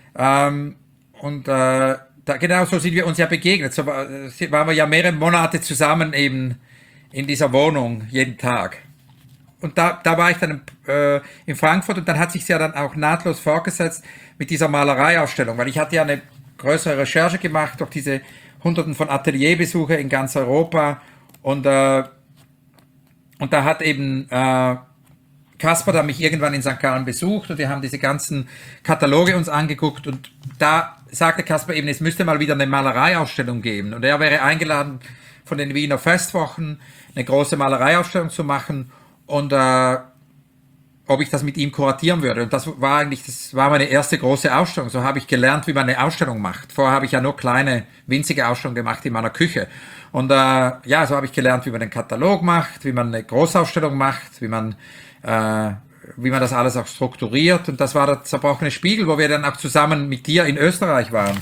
Genau so sind wir uns ja begegnet. So waren wir ja mehrere Monate zusammen eben in dieser Wohnung, jeden Tag. Und da war ich dann in Frankfurt und dann hat sich ja dann auch nahtlos fortgesetzt mit dieser Malereiausstellung, weil ich hatte ja eine größere Recherche gemacht durch diese Hunderten von Atelierbesuche in ganz Europa und da hat eben Kaspar da mich irgendwann in St. Gallen besucht und wir haben diese ganzen Kataloge uns angeguckt und da sagte Kaspar eben, es müsste mal wieder eine Malereiausstellung geben und er wäre eingeladen von den Wiener Festwochen eine große Malereiausstellung zu machen und ob ich das mit ihm kuratieren würde. Und das war meine erste große Ausstellung. So habe ich gelernt, wie man eine Ausstellung macht. Vorher habe ich ja nur kleine, winzige Ausstellungen gemacht in meiner Küche. Und so habe ich gelernt, wie man einen Katalog macht, wie man eine Großausstellung macht, wie man das alles auch strukturiert. Und das war der zerbrochene Spiegel, wo wir dann auch zusammen mit dir in Österreich waren.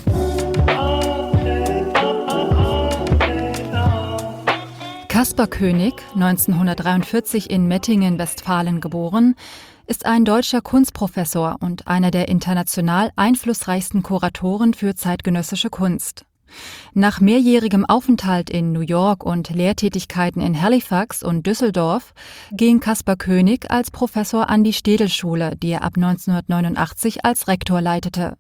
Kaspar Koenig, 1943 in Mettingen, Westfalen geboren, ist ein deutscher Kunstprofessor und einer der international einflussreichsten Kuratoren für zeitgenössische Kunst. Nach mehrjährigem Aufenthalt in New York und Lehrtätigkeiten in Halifax und Düsseldorf ging Kaspar Koenig als Professor an die Städel-Schule, die er ab 1989 als Rektor leitete.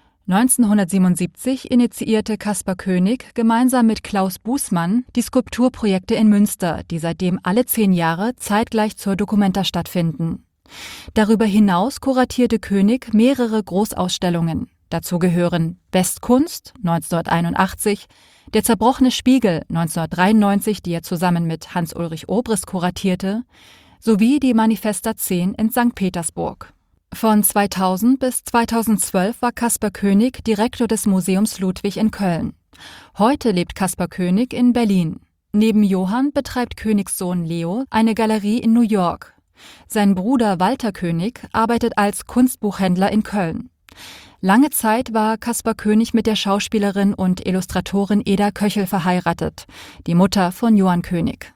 1977 initiierte Kaspar Koenig gemeinsam mit Klaus Bußmann die Skulpturprojekte in Münster, die seitdem alle 10 Jahre zeitgleich zur Documenta stattfinden. Darüber hinaus kuratierte Koenig mehrere Großausstellungen. Dazu gehören Westkunst 1981, Der zerbrochene Spiegel 1993, die er zusammen mit Hans-Ulrich Obrist kuratierte, sowie die Manifesta 10 in St. Petersburg. Von 2000 bis 2012 war Kaspar Koenig Direktor des Museums Ludwig in Köln. Heute lebt Caspar Koenig in Berlin. Neben Johann betreibt Koenigs Sohn Leo eine Galerie in New York. Sein Bruder Walter Koenig arbeitet als Kunstbuchhändler in Köln. Lange Zeit war Caspar Koenig mit der Schauspielerin und Illustratorin Eda Köchel verheiratet, die Mutter von Johann Koenig.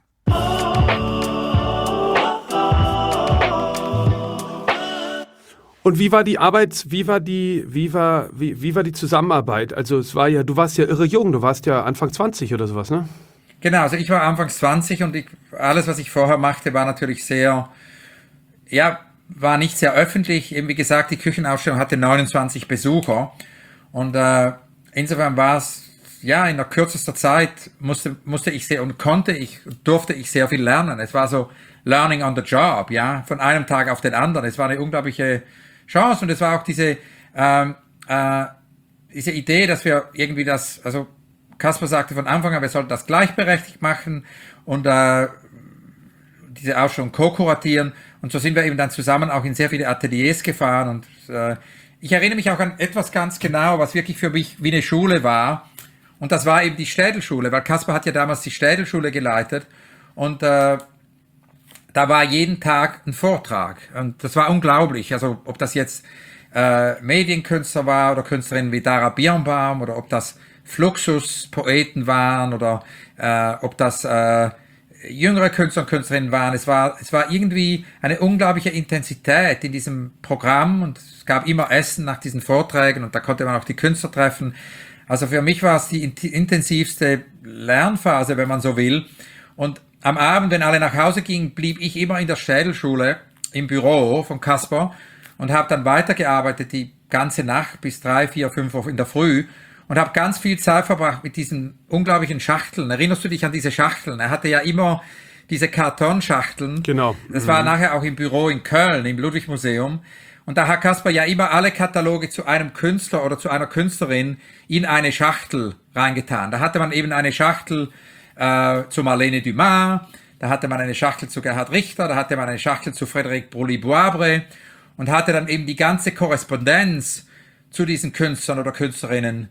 Und wie war die Zusammenarbeit? Also du warst ja irre jung, du warst ja Anfang 20 oder sowas, ne? Genau, also ich war anfangs 20 und alles, was ich vorher machte, war natürlich war nicht sehr öffentlich. Eben wie gesagt, die Küchenausstellung hatte 29 Besucher und insofern war es, in der kürzester Zeit durfte ich sehr viel lernen. Es war so Learning on the Job, von einem Tag auf den anderen. Es war eine unglaubliche Chance und es war auch diese Idee, dass wir irgendwie Caspar sagte von Anfang an, wir sollten das gleichberechtigt machen und diese Ausstellung co-kuratieren. Und so sind wir eben dann zusammen auch in sehr viele Ateliers gefahren. Und ich erinnere mich auch an etwas ganz genau, was wirklich für mich wie eine Schule war. Und das war eben die Städelschule, weil Caspar hat ja damals die Städelschule geleitet. Und da war jeden Tag ein Vortrag. Und das war unglaublich. Also ob das jetzt Medienkünstler war oder Künstlerinnen wie Dara Birnbaum oder ob das Fluxus-Poeten waren oder ob das jüngere Künstler und Künstlerinnen waren. Es war irgendwie eine unglaubliche Intensität in diesem Programm und es gab immer Essen nach diesen Vorträgen und da konnte man auch die Künstler treffen. Also für mich war es die intensivste Lernphase, wenn man so will. Und am Abend, wenn alle nach Hause gingen, blieb ich immer in der Städelschule im Büro von Caspar und habe dann weitergearbeitet die ganze Nacht bis 3, 4, 5 Uhr in der Früh. Und habe ganz viel Zeit verbracht mit diesen unglaublichen Schachteln. Erinnerst du dich an diese Schachteln? Er hatte ja immer diese Kartonschachteln. Genau. Das war nachher auch im Büro in Köln, im Ludwig-Museum. Und da hat Caspar ja immer alle Kataloge zu einem Künstler oder zu einer Künstlerin in eine Schachtel reingetan. Da hatte man eben eine Schachtel zu Marlene Dumas, da hatte man eine Schachtel zu Gerhard Richter, da hatte man eine Schachtel zu Frédéric Broglie-Poivre und hatte dann eben die ganze Korrespondenz zu diesen Künstlern oder Künstlerinnen,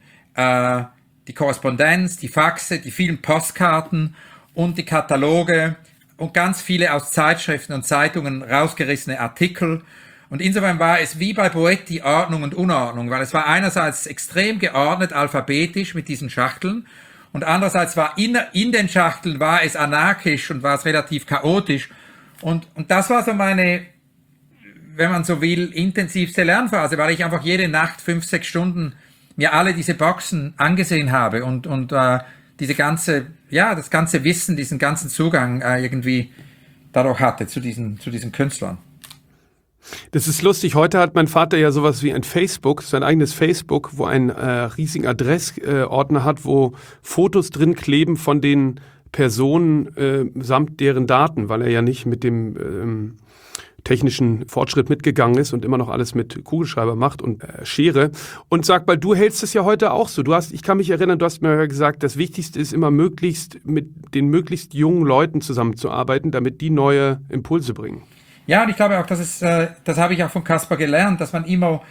die Korrespondenz, die Faxe, die vielen Postkarten und die Kataloge und ganz viele aus Zeitschriften und Zeitungen rausgerissene Artikel. Und insofern war es wie bei Boetti Ordnung und Unordnung, weil es war einerseits extrem geordnet, alphabetisch mit diesen Schachteln und andererseits war in den Schachteln war es anarchisch und war es relativ chaotisch. Und das war so meine, wenn man so will, intensivste Lernphase, weil ich einfach jede Nacht 5, 6 Stunden mir alle diese Boxen angesehen habe und das ganze Wissen, diesen ganzen Zugang irgendwie dadurch hatte zu diesen Künstlern. Das ist lustig. Heute hat mein Vater ja sowas wie ein Facebook, sein eigenes Facebook, wo ein riesigen Adressordner hat, wo Fotos drin kleben von den Personen samt deren Daten, weil er ja nicht mit dem technischen Fortschritt mitgegangen ist und immer noch alles mit Kugelschreiber macht und Schere. Und sag mal, du hältst es ja heute auch so. Ich kann mich erinnern, du hast mir ja gesagt, das Wichtigste ist immer möglichst mit den möglichst jungen Leuten zusammenzuarbeiten, damit die neue Impulse bringen. Ja, und ich glaube auch, das habe ich auch von Caspar gelernt, dass man immer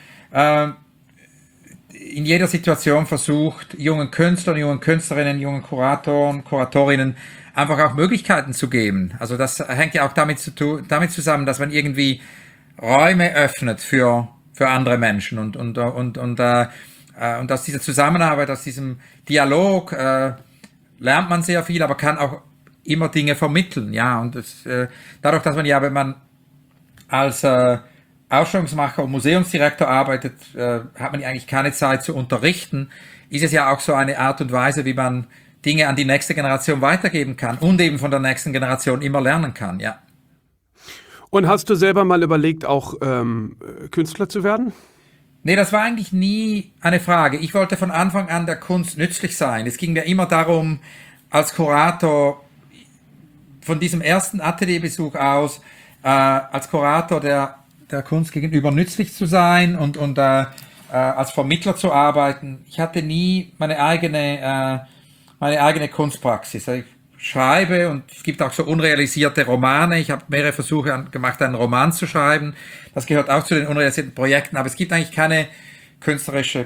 in jeder Situation versucht, jungen Künstlern, jungen Künstlerinnen, jungen Kuratoren, Kuratorinnen einfach auch Möglichkeiten zu geben. Also das hängt ja auch damit zusammen, dass man irgendwie Räume öffnet für andere Menschen und aus dieser Zusammenarbeit, aus diesem Dialog lernt man sehr viel, aber kann auch immer Dinge vermitteln. Ja, und dadurch, dass man ja, wenn man als Ausstellungsmacher und Museumsdirektor arbeitet, hat man ja eigentlich keine Zeit zu unterrichten, ist es ja auch so eine Art und Weise, wie man Dinge an die nächste Generation weitergeben kann und eben von der nächsten Generation immer lernen kann, ja. Und hast du selber mal überlegt, auch Künstler zu werden? Nee, das war eigentlich nie eine Frage. Ich wollte von Anfang an der Kunst nützlich sein. Es ging mir immer darum, als Kurator von diesem ersten Atelierbesuch aus, als Kurator der Kunst gegenüber nützlich zu sein und als Vermittler zu arbeiten. Ich hatte nie meine eigene Kunstpraxis. Ich schreibe und es gibt auch so unrealisierte Romane. Ich habe mehrere Versuche gemacht, einen Roman zu schreiben. Das gehört auch zu den unrealisierten Projekten, aber es gibt eigentlich keine künstlerische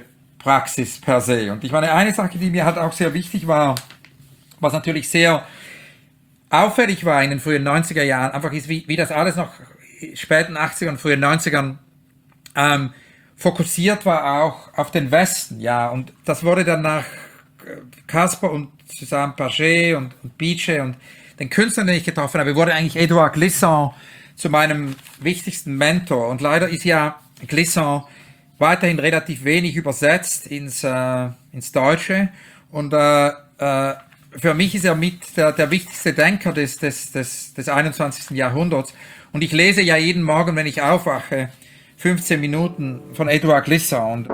Praxis per se. Und ich meine, eine Sache, die mir halt auch sehr wichtig war, was natürlich sehr auffällig war in den frühen 90er Jahren, einfach ist, wie das alles noch späten 80ern, frühen 90ern fokussiert war auch auf den Westen, ja, und das wurde dann nach Casper und Suzanne Paget und Beecher und den Künstlern, den ich getroffen habe, wurde eigentlich Edouard Glissant zu meinem wichtigsten Mentor, und leider ist ja Glissant weiterhin relativ wenig übersetzt ins Deutsche, und für mich ist er mit der wichtigste Denker des 21. Jahrhunderts, und ich lese ja jeden Morgen, wenn ich aufwache, 15 Minuten von Edouard Glissant.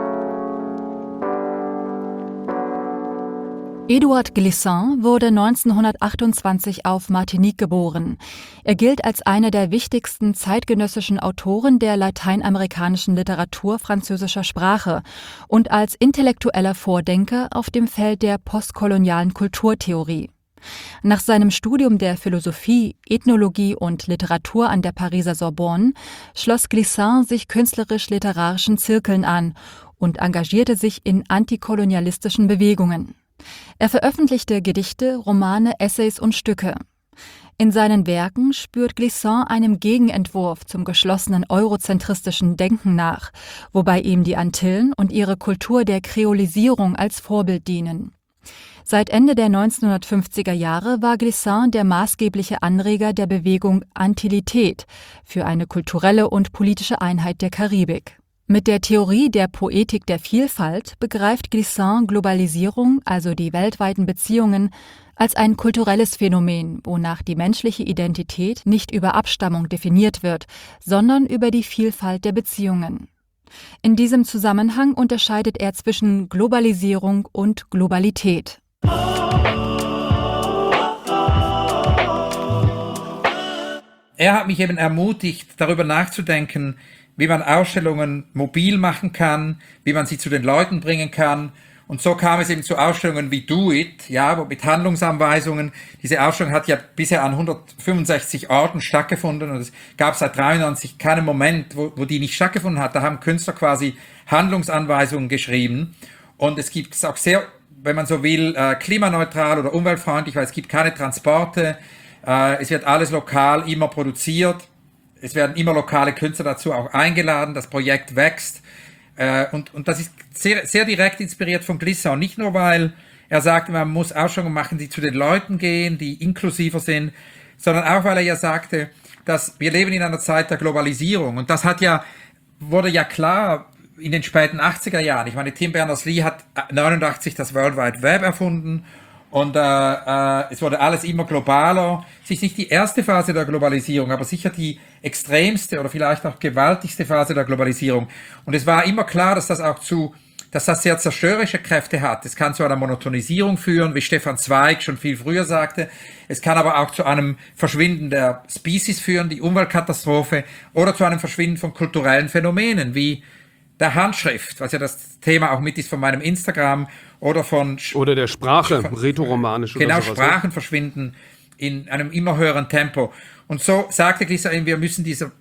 Edouard Glissant wurde 1928 auf Martinique geboren. Er gilt als einer der wichtigsten zeitgenössischen Autoren der lateinamerikanischen Literatur französischer Sprache und als intellektueller Vordenker auf dem Feld der postkolonialen Kulturtheorie. Nach seinem Studium der Philosophie, Ethnologie und Literatur an der Pariser Sorbonne schloss Glissant sich künstlerisch-literarischen Zirkeln an und engagierte sich in antikolonialistischen Bewegungen. Er veröffentlichte Gedichte, Romane, Essays und Stücke. In seinen Werken spürt Glissant einem Gegenentwurf zum geschlossenen eurozentristischen Denken nach, wobei ihm die Antillen und ihre Kultur der Kreolisierung als Vorbild dienen. Seit Ende der 1950er Jahre war Glissant der maßgebliche Anreger der Bewegung Antillität für eine kulturelle und politische Einheit der Karibik. Mit der Theorie der Poetik der Vielfalt begreift Glissant Globalisierung, also die weltweiten Beziehungen, als ein kulturelles Phänomen, wonach die menschliche Identität nicht über Abstammung definiert wird, sondern über die Vielfalt der Beziehungen. In diesem Zusammenhang unterscheidet er zwischen Globalisierung und Globalität. Er hat mich eben ermutigt, darüber nachzudenken, wie man Ausstellungen mobil machen kann, wie man sie zu den Leuten bringen kann. Und so kam es eben zu Ausstellungen wie Do It, ja, mit Handlungsanweisungen. Diese Ausstellung hat ja bisher an 165 Orten stattgefunden, und es gab seit 1993 keinen Moment, wo die nicht stattgefunden hat. Da haben Künstler quasi Handlungsanweisungen geschrieben. Und es gibt es auch sehr, wenn man so will, klimaneutral oder umweltfreundlich, weil es gibt keine Transporte. Es wird alles lokal immer produziert. Es werden immer lokale Künstler dazu auch eingeladen. Das Projekt wächst. Und das ist sehr, sehr direkt inspiriert von Glissant. Nicht nur, weil er sagt, man muss Ausstellungen machen, die zu den Leuten gehen, die inklusiver sind, sondern auch, weil er ja sagte, dass wir leben in einer Zeit der Globalisierung. Und das wurde ja klar in den späten 80er Jahren. Ich meine, Tim Berners-Lee hat 1989 das World Wide Web erfunden. Und es wurde alles immer globaler. Es ist nicht die erste Phase der Globalisierung, aber sicher die extremste oder vielleicht auch gewaltigste Phase der Globalisierung. Und es war immer klar, dass das sehr zerstörerische Kräfte hat. Es kann zu einer Monotonisierung führen, wie Stefan Zweig schon viel früher sagte. Es kann aber auch zu einem Verschwinden der Species führen, die Umweltkatastrophe, oder zu einem Verschwinden von kulturellen Phänomenen, wie der Handschrift, was ja das Thema auch mit ist von meinem Instagram, oder der Sprache, rätoromanisch oder sowas. Genau, Sprachen verschwinden in einem immer höheren Tempo. Und so sagte Glissant, wir müssen dieser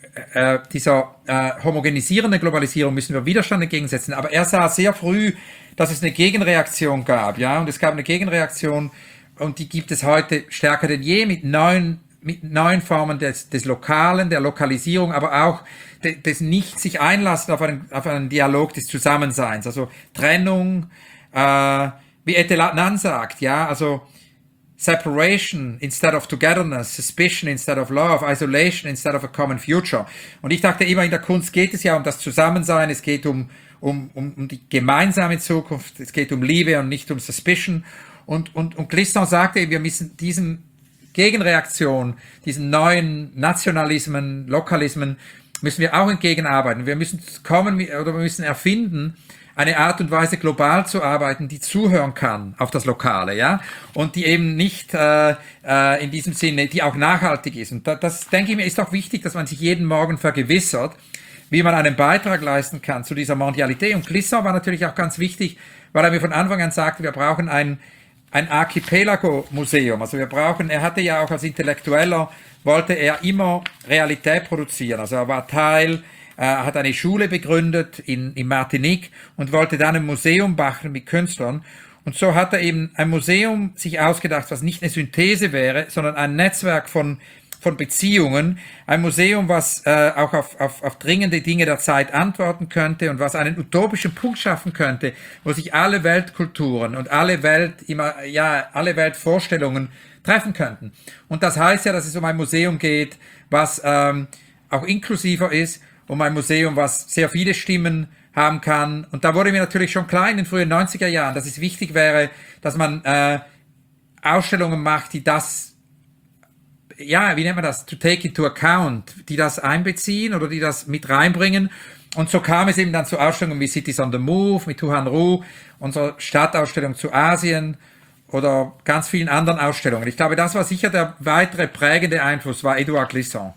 homogenisierenden Globalisierung müssen wir Widerstand entgegensetzen. Aber er sah sehr früh, dass es eine Gegenreaktion gab, ja, und es gab eine Gegenreaktion, und die gibt es heute stärker denn je mit neuen Formen des Lokalen, der Lokalisierung, aber auch des nicht sich einlassen auf einen Dialog des Zusammenseins, also Trennung, wie Etelatnan sagt, ja, also Separation instead of togetherness, Suspicion instead of love, Isolation instead of a common future. Und ich dachte immer, in der Kunst geht es ja um das Zusammensein, es geht um die gemeinsame Zukunft, es geht um Liebe und nicht um Suspicion. Und Glissant sagte, wir müssen diesen Gegenreaktion, diesen neuen Nationalismen, Lokalismen, müssen wir auch entgegenarbeiten. Wir müssen wir müssen erfinden, eine Art und Weise global zu arbeiten, die zuhören kann auf das Lokale, ja, und die eben nicht in diesem Sinne, die auch nachhaltig ist. Und das, denke ich mir, ist auch wichtig, dass man sich jeden Morgen vergewissert, wie man einen Beitrag leisten kann zu dieser Mondialität. Und Glissant war natürlich auch ganz wichtig, weil er mir von Anfang an sagte, wir brauchen ein Archipelago-Museum. Also er hatte ja auch als Intellektueller, wollte er immer Realität produzieren. Also er war Teil hat eine Schule begründet in Martinique und wollte dann ein Museum machen mit Künstlern. Und so hat er eben ein Museum sich ausgedacht, was nicht eine Synthese wäre, sondern ein Netzwerk von Beziehungen. Ein Museum, was auch auf dringende Dinge der Zeit antworten könnte und was einen utopischen Punkt schaffen könnte, wo sich alle Weltkulturen und alle Weltvorstellungen treffen könnten. Und das heißt ja, dass es um ein Museum geht, was auch inklusiver ist, um ein Museum, was sehr viele Stimmen haben kann. Und da wurde mir natürlich schon klar in den frühen 90er Jahren, dass es wichtig wäre, dass man Ausstellungen macht, die das, ja, wie nennt man das, to take into account, die das einbeziehen oder die das mit reinbringen. Und so kam es eben dann zu Ausstellungen wie Cities on the Move, mit Tuhan Ru, unserer Stadtausstellung zu Asien oder ganz vielen anderen Ausstellungen. Ich glaube, das war sicher der weitere prägende Einfluss, war Edouard Glissant.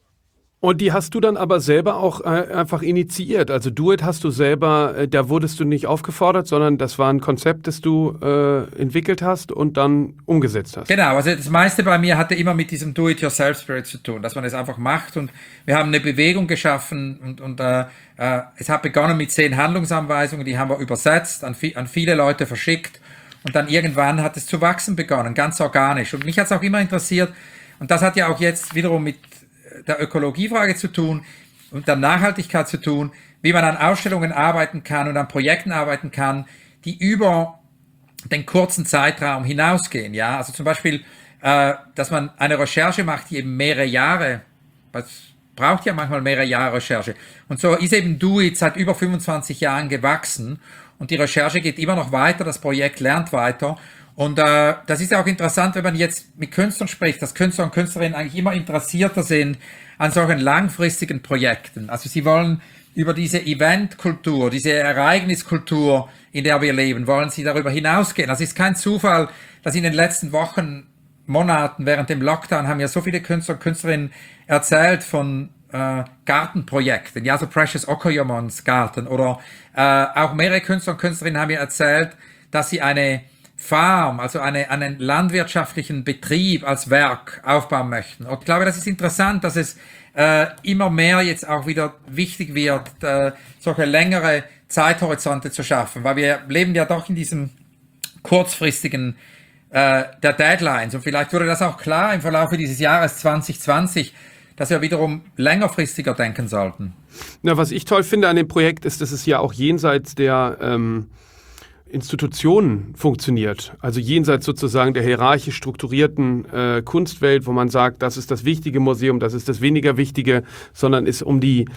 Und die hast du dann aber selber auch einfach initiiert. Also Duet hast du selber, da wurdest du nicht aufgefordert, sondern das war ein Konzept, das du entwickelt hast und dann umgesetzt hast. Genau, also das meiste bei mir hatte immer mit diesem Do-it-yourself-Spirit zu tun, dass man es einfach macht. Und wir haben eine Bewegung geschaffen und es hat begonnen mit 10 Handlungsanweisungen, die haben wir übersetzt, an viele Leute verschickt. Und dann irgendwann hat es zu wachsen begonnen, ganz organisch. Und mich hat es auch immer interessiert, und das hat ja auch jetzt wiederum mit der Ökologiefrage zu tun und der Nachhaltigkeit zu tun, wie man an Ausstellungen arbeiten kann und an Projekten arbeiten kann, die über den kurzen Zeitraum hinausgehen. Ja, also zum Beispiel, dass man eine Recherche macht, die eben mehrere Jahre, was braucht ja manchmal mehrere Jahre Recherche. Und so ist eben Do-it seit über 25 Jahren gewachsen und die Recherche geht immer noch weiter, das Projekt lernt weiter. Und das ist ja auch interessant, wenn man jetzt mit Künstlern spricht, dass Künstler und Künstlerinnen eigentlich immer interessierter sind an solchen langfristigen Projekten. Also sie wollen über diese Eventkultur, diese Ereigniskultur, in der wir leben, wollen sie darüber hinausgehen. Also es ist kein Zufall, dass in den letzten Wochen, Monaten während dem Lockdown haben ja so viele Künstler und Künstlerinnen erzählt von Gartenprojekten, ja, so Precious Okoyomons Garten oder auch mehrere Künstler und Künstlerinnen haben ja erzählt, dass sie eine Farm, also einen landwirtschaftlichen Betrieb als Werk aufbauen möchten. Und ich glaube, das ist interessant, dass es immer mehr jetzt auch wieder wichtig wird, solche längere Zeithorizonte zu schaffen, weil wir leben ja doch in diesem kurzfristigen der Deadlines. Und vielleicht wurde das auch klar im Verlauf dieses Jahres 2020, dass wir wiederum längerfristiger denken sollten. Na, was ich toll finde an dem Projekt ist, dass es ja auch jenseits der Institutionen funktioniert. Also jenseits sozusagen der hierarchisch strukturierten Kunstwelt, wo man sagt, das ist das wichtige Museum, das ist das weniger wichtige, sondern es um die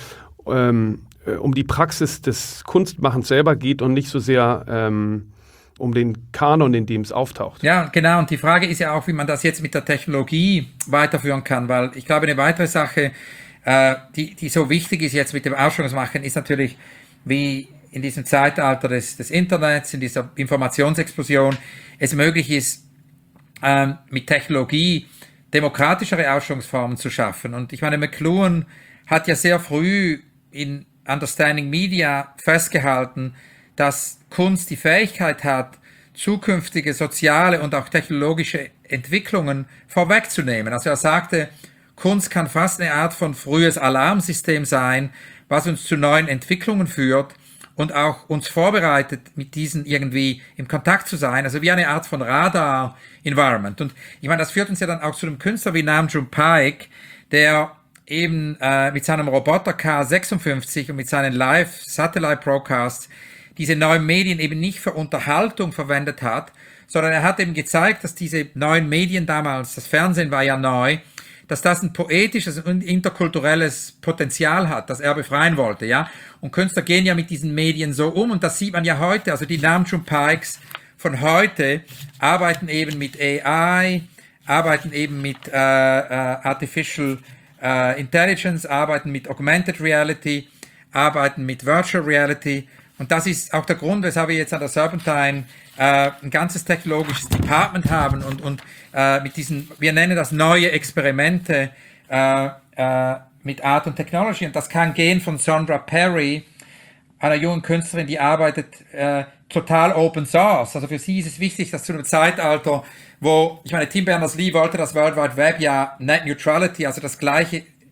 Praxis des Kunstmachens selber geht und nicht so sehr um den Kanon, in dem es auftaucht. Ja, genau. Und die Frage ist ja auch, wie man das jetzt mit der Technologie weiterführen kann, weil ich glaube, eine weitere Sache, die so wichtig ist jetzt mit dem Ausstellungsmachen, ist natürlich, wie in diesem Zeitalter des Internets, in dieser Informationsexplosion, es möglich ist, mit Technologie demokratischere Ausstellungsformen zu schaffen. Und ich meine, McLuhan hat ja sehr früh in Understanding Media festgehalten, dass Kunst die Fähigkeit hat, zukünftige soziale und auch technologische Entwicklungen vorwegzunehmen. Also er sagte, Kunst kann fast eine Art von frühes Alarmsystem sein, was uns zu neuen Entwicklungen führt und auch uns vorbereitet, mit diesen irgendwie im Kontakt zu sein, also wie eine Art von Radar-Environment. Und ich meine, das führt uns ja dann auch zu einem Künstler wie Nam June Paik, der eben mit seinem Roboter K56 und mit seinen Live-Satellite-Broadcasts diese neuen Medien eben nicht für Unterhaltung verwendet hat, sondern er hat eben gezeigt, dass diese neuen Medien damals, das Fernsehen war ja neu, dass das ein poetisches und interkulturelles Potenzial hat, das er befreien wollte, ja. Und Künstler gehen ja mit diesen Medien so um und das sieht man ja heute, also die Nam June Paiks von heute arbeiten eben mit AI, arbeiten eben mit Artificial Intelligence, arbeiten mit Augmented Reality, arbeiten mit Virtual Reality. Und das ist auch der Grund, weshalb wir jetzt an der Serpentine ein ganzes technologisches Department haben und mit diesen, wir nennen das neue Experimente mit Art und Technology. Und das kann gehen von Sondra Perry, einer jungen Künstlerin, die arbeitet total Open Source. Also für sie ist es wichtig, dass zu einem Zeitalter, wo, ich meine, Tim Berners-Lee wollte das World Wide Web ja Net Neutrality, also das gleiche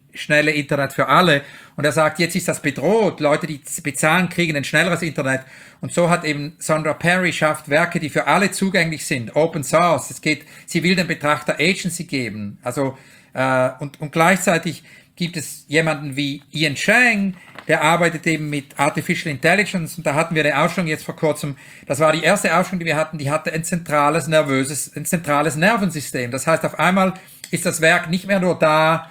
schnelle Internet für alle. Und er sagt, jetzt ist das bedroht. Leute, die bezahlen, kriegen ein schnelleres Internet. Und so hat eben Sondra Perry schafft Werke, die für alle zugänglich sind. Open Source. Sie will dem Betrachter Agency geben. Also, und gleichzeitig gibt es jemanden wie Ian Chang, der arbeitet eben mit Artificial Intelligence. Und da hatten wir eine Ausstellung jetzt vor kurzem. Das war die erste Ausstellung, die wir hatten. Die hatte ein zentrales Nervensystem. Das heißt, auf einmal ist das Werk nicht mehr nur da,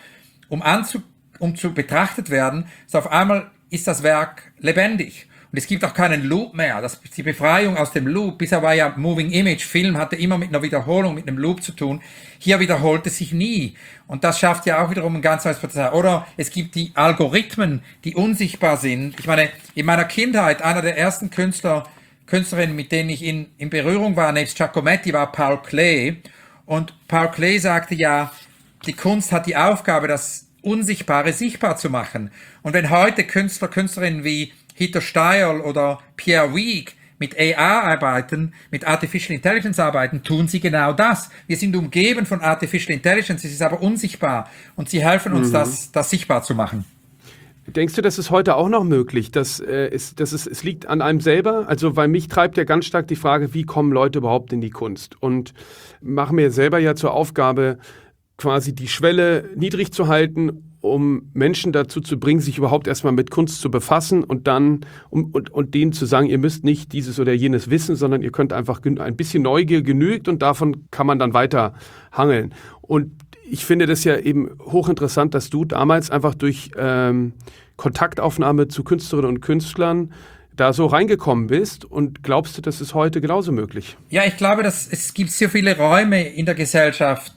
um zu betrachtet werden, so auf einmal ist das Werk lebendig. Und es gibt auch keinen Loop mehr. Die Befreiung aus dem Loop, bisher war ja Moving Image, Film hatte immer mit einer Wiederholung, mit einem Loop zu tun. Hier wiederholt es sich nie. Und das schafft ja auch wiederum ein ganz neues Potenzial. Oder es gibt die Algorithmen, die unsichtbar sind. Ich meine, in meiner Kindheit, einer der ersten Künstlerinnen, mit denen ich in Berührung war, nebst Giacometti, war Paul Klee. Und Paul Klee sagte ja, die Kunst hat die Aufgabe, das Unsichtbare sichtbar zu machen. Und wenn heute Künstlerinnen wie Hito Steyerl oder Pierre Wieg mit AR arbeiten, mit Artificial Intelligence arbeiten, tun sie genau das. Wir sind umgeben von Artificial Intelligence, es ist aber unsichtbar. Und sie helfen uns, das sichtbar zu machen. Denkst du, das ist heute auch noch möglich? Es liegt an einem selber? Also, weil mich treibt ja ganz stark die Frage, wie kommen Leute überhaupt in die Kunst? Und machen mir selber ja zur Aufgabe, quasi die Schwelle niedrig zu halten, um Menschen dazu zu bringen, sich überhaupt erstmal mit Kunst zu befassen und dann und denen zu sagen, ihr müsst nicht dieses oder jenes wissen, sondern ihr könnt einfach ein bisschen Neugier genügt und davon kann man dann weiter hangeln. Und ich finde das ja eben hochinteressant, dass du damals einfach durch Kontaktaufnahme zu Künstlerinnen und Künstlern da so reingekommen bist, und glaubst du, das ist heute genauso möglich? Ja, ich glaube, es gibt so viele Räume in der Gesellschaft,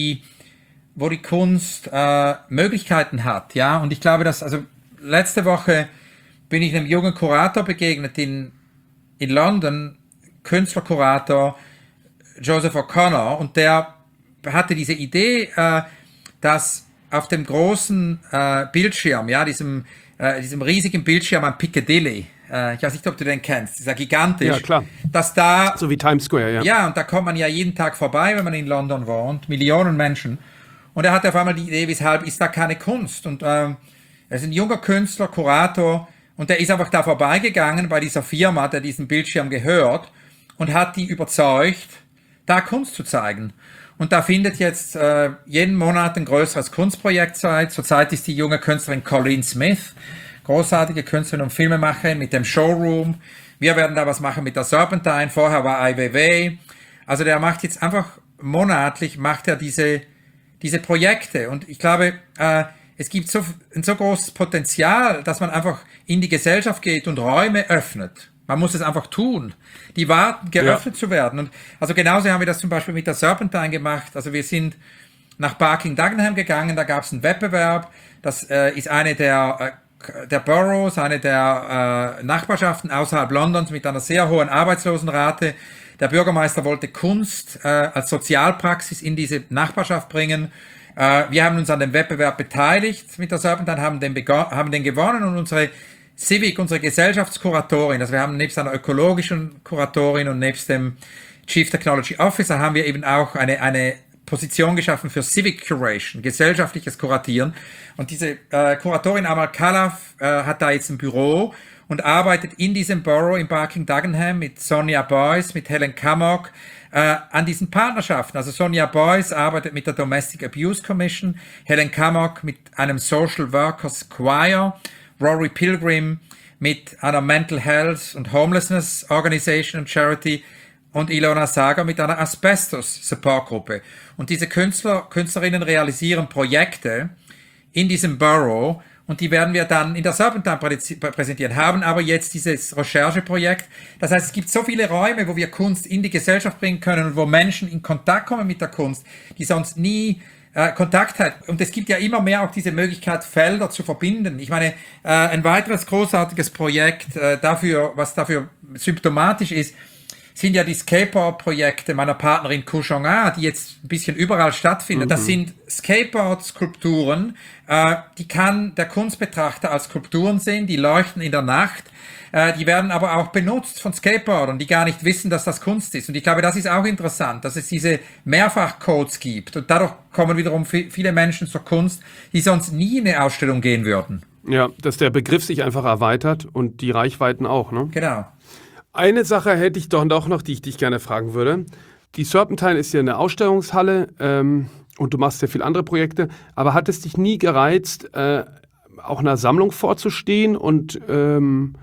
wo die Kunst Möglichkeiten hat, ja. Und ich glaube, also letzte Woche bin ich einem jungen Kurator begegnet in London, Künstlerkurator Joseph O'Connor, und der hatte diese Idee, dass auf dem großen Bildschirm, ja, diesem riesigen Bildschirm am Piccadilly, ich weiß nicht, ob du den kennst, dieser gigantisch. Ja, klar. Dass da, so wie Times Square, ja. Ja, und da kommt man ja jeden Tag vorbei, wenn man in London wohnt, Millionen Menschen. Und er hatte auf einmal die Idee, weshalb ist da keine Kunst? Und er ist ein junger Künstler, Kurator, und der ist einfach da vorbeigegangen bei dieser Firma, der diesen Bildschirm gehört, und hat die überzeugt, da Kunst zu zeigen. Und da findet jetzt jeden Monat ein größeres Kunstprojekt statt. Zurzeit ist die junge Künstlerin Colleen Smith, großartige Künstlerin und Filmemacherin mit dem Showroom. Wir werden da was machen mit der Serpentine. Vorher war Ai Weiwei. Also der macht jetzt einfach monatlich, macht er diese Projekte. Und ich glaube, es gibt ein so großes Potenzial, dass man einfach in die Gesellschaft geht und Räume öffnet. Man muss es einfach tun. Die warten, geöffnet zu werden. Und also genauso haben wir das zum Beispiel mit der Serpentine gemacht. Also wir sind nach Barking Dagenham gegangen, da gab es einen Wettbewerb. Das ist eine der Boroughs, eine der Nachbarschaften außerhalb Londons mit einer sehr hohen Arbeitslosenrate. Der Bürgermeister wollte Kunst als Sozialpraxis in diese Nachbarschaft bringen. Wir haben uns an dem Wettbewerb beteiligt mit der Serpentine, haben den gewonnen, und unsere Gesellschaftskuratorin, also wir haben nebst einer ökologischen Kuratorin und nebst dem Chief Technology Officer haben wir eben auch eine Position geschaffen für Civic Curation, gesellschaftliches Kuratieren. Und diese Kuratorin Amal Khalaf hat da jetzt ein Büro und arbeitet in diesem Borough in Barking Dagenham mit Sonja Boyce, mit Helen Kammock an diesen Partnerschaften. Also Sonja Boyce arbeitet mit der Domestic Abuse Commission, Helen Kammock mit einem Social Workers Choir, Rory Pilgrim mit einer Mental Health und Homelessness Organization und Charity und Ilona Sager mit einer Asbestos-Supportgruppe. Und diese Künstlerinnen realisieren Projekte in diesem Borough, und die werden wir dann in der Serpentine präsentieren, haben aber jetzt dieses Rechercheprojekt. Das heißt, es gibt so viele Räume, wo wir Kunst in die Gesellschaft bringen können und wo Menschen in Kontakt kommen mit der Kunst, die sonst nie Kontakt hat. Und es gibt ja immer mehr auch diese Möglichkeit, Felder zu verbinden. Ich meine, ein weiteres großartiges Projekt was dafür symptomatisch ist, sind ja die Skateboard-Projekte meiner Partnerin Kushonga, die jetzt ein bisschen überall stattfinden. Das sind Skateboard-Skulpturen, die kann der Kunstbetrachter als Skulpturen sehen, die leuchten in der Nacht. Die werden aber auch benutzt von Skateboardern, die gar nicht wissen, dass das Kunst ist. Und ich glaube, das ist auch interessant, dass es diese Mehrfachcodes gibt. Und dadurch kommen wiederum viele Menschen zur Kunst, die sonst nie in eine Ausstellung gehen würden. Ja, dass der Begriff sich einfach erweitert und die Reichweiten auch, ne? Genau. Eine Sache hätte ich doch noch, die ich dich gerne fragen würde. Die Serpentine ist ja eine Ausstellungshalle und du machst ja viele andere Projekte, aber hat es dich nie gereizt, auch einer Sammlung vorzustehen und an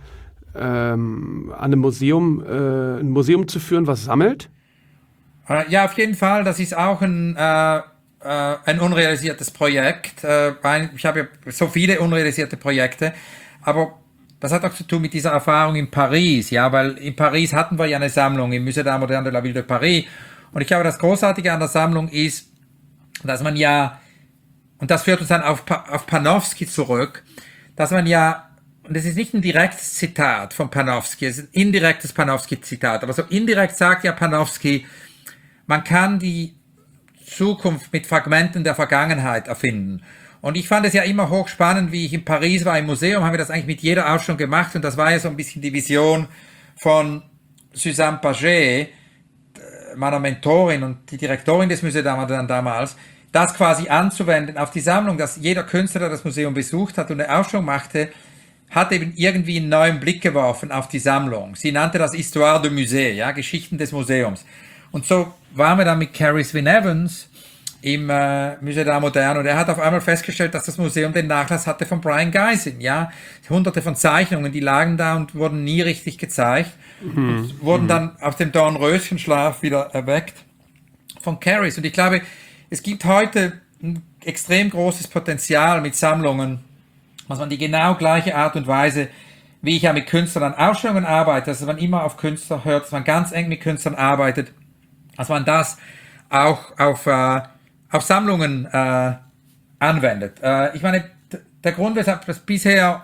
ein Museum zu führen, was sammelt? Ja, auf jeden Fall. Das ist auch ein unrealisiertes Projekt. Ich habe ja so viele unrealisierte Projekte, aber das hat auch zu tun mit dieser Erfahrung in Paris, ja, weil in Paris hatten wir ja eine Sammlung im Musée d'Art Moderne de la Ville de Paris. Und ich glaube, das Großartige an der Sammlung ist, dass man ja, und das führt uns dann auf Panofsky zurück, dass man ja, und das ist nicht ein direktes Zitat von Panofsky, es ist ein indirektes Panofsky-Zitat, aber so indirekt sagt ja Panofsky, man kann die Zukunft mit Fragmenten der Vergangenheit erfinden. Und ich fand es ja immer hochspannend, wie ich in Paris war im Museum, haben wir das eigentlich mit jeder Ausstellung gemacht und das war ja so ein bisschen die Vision von Suzanne Paget, meiner Mentorin und die Direktorin des Musée d'Art Moderne damals, das quasi anzuwenden auf die Sammlung, dass jeder Künstler, der das Museum besucht hat und eine Ausstellung machte, hat eben irgendwie einen neuen Blick geworfen auf die Sammlung. Sie nannte das Histoire de Musée, ja, Geschichten des Museums. Und so waren wir dann mit Carrie Swin Evans im Musée d'Art Moderne und er hat auf einmal festgestellt, dass das Museum den Nachlass hatte von Brian Gysin, ja. Hunderte von Zeichnungen, die lagen da und wurden nie richtig gezeigt und wurden dann aus dem Dornröschenschlaf wieder erweckt von Carries. Und ich glaube, es gibt heute ein extrem großes Potenzial mit Sammlungen, dass man die genau gleiche Art und Weise, wie ich ja mit Künstlern an Ausstellungen arbeite, dass man immer auf Künstler hört, dass man ganz eng mit Künstlern arbeitet, dass man das auch auf Sammlungen anwendet. Ich meine, der Grund, weshalb ich es bisher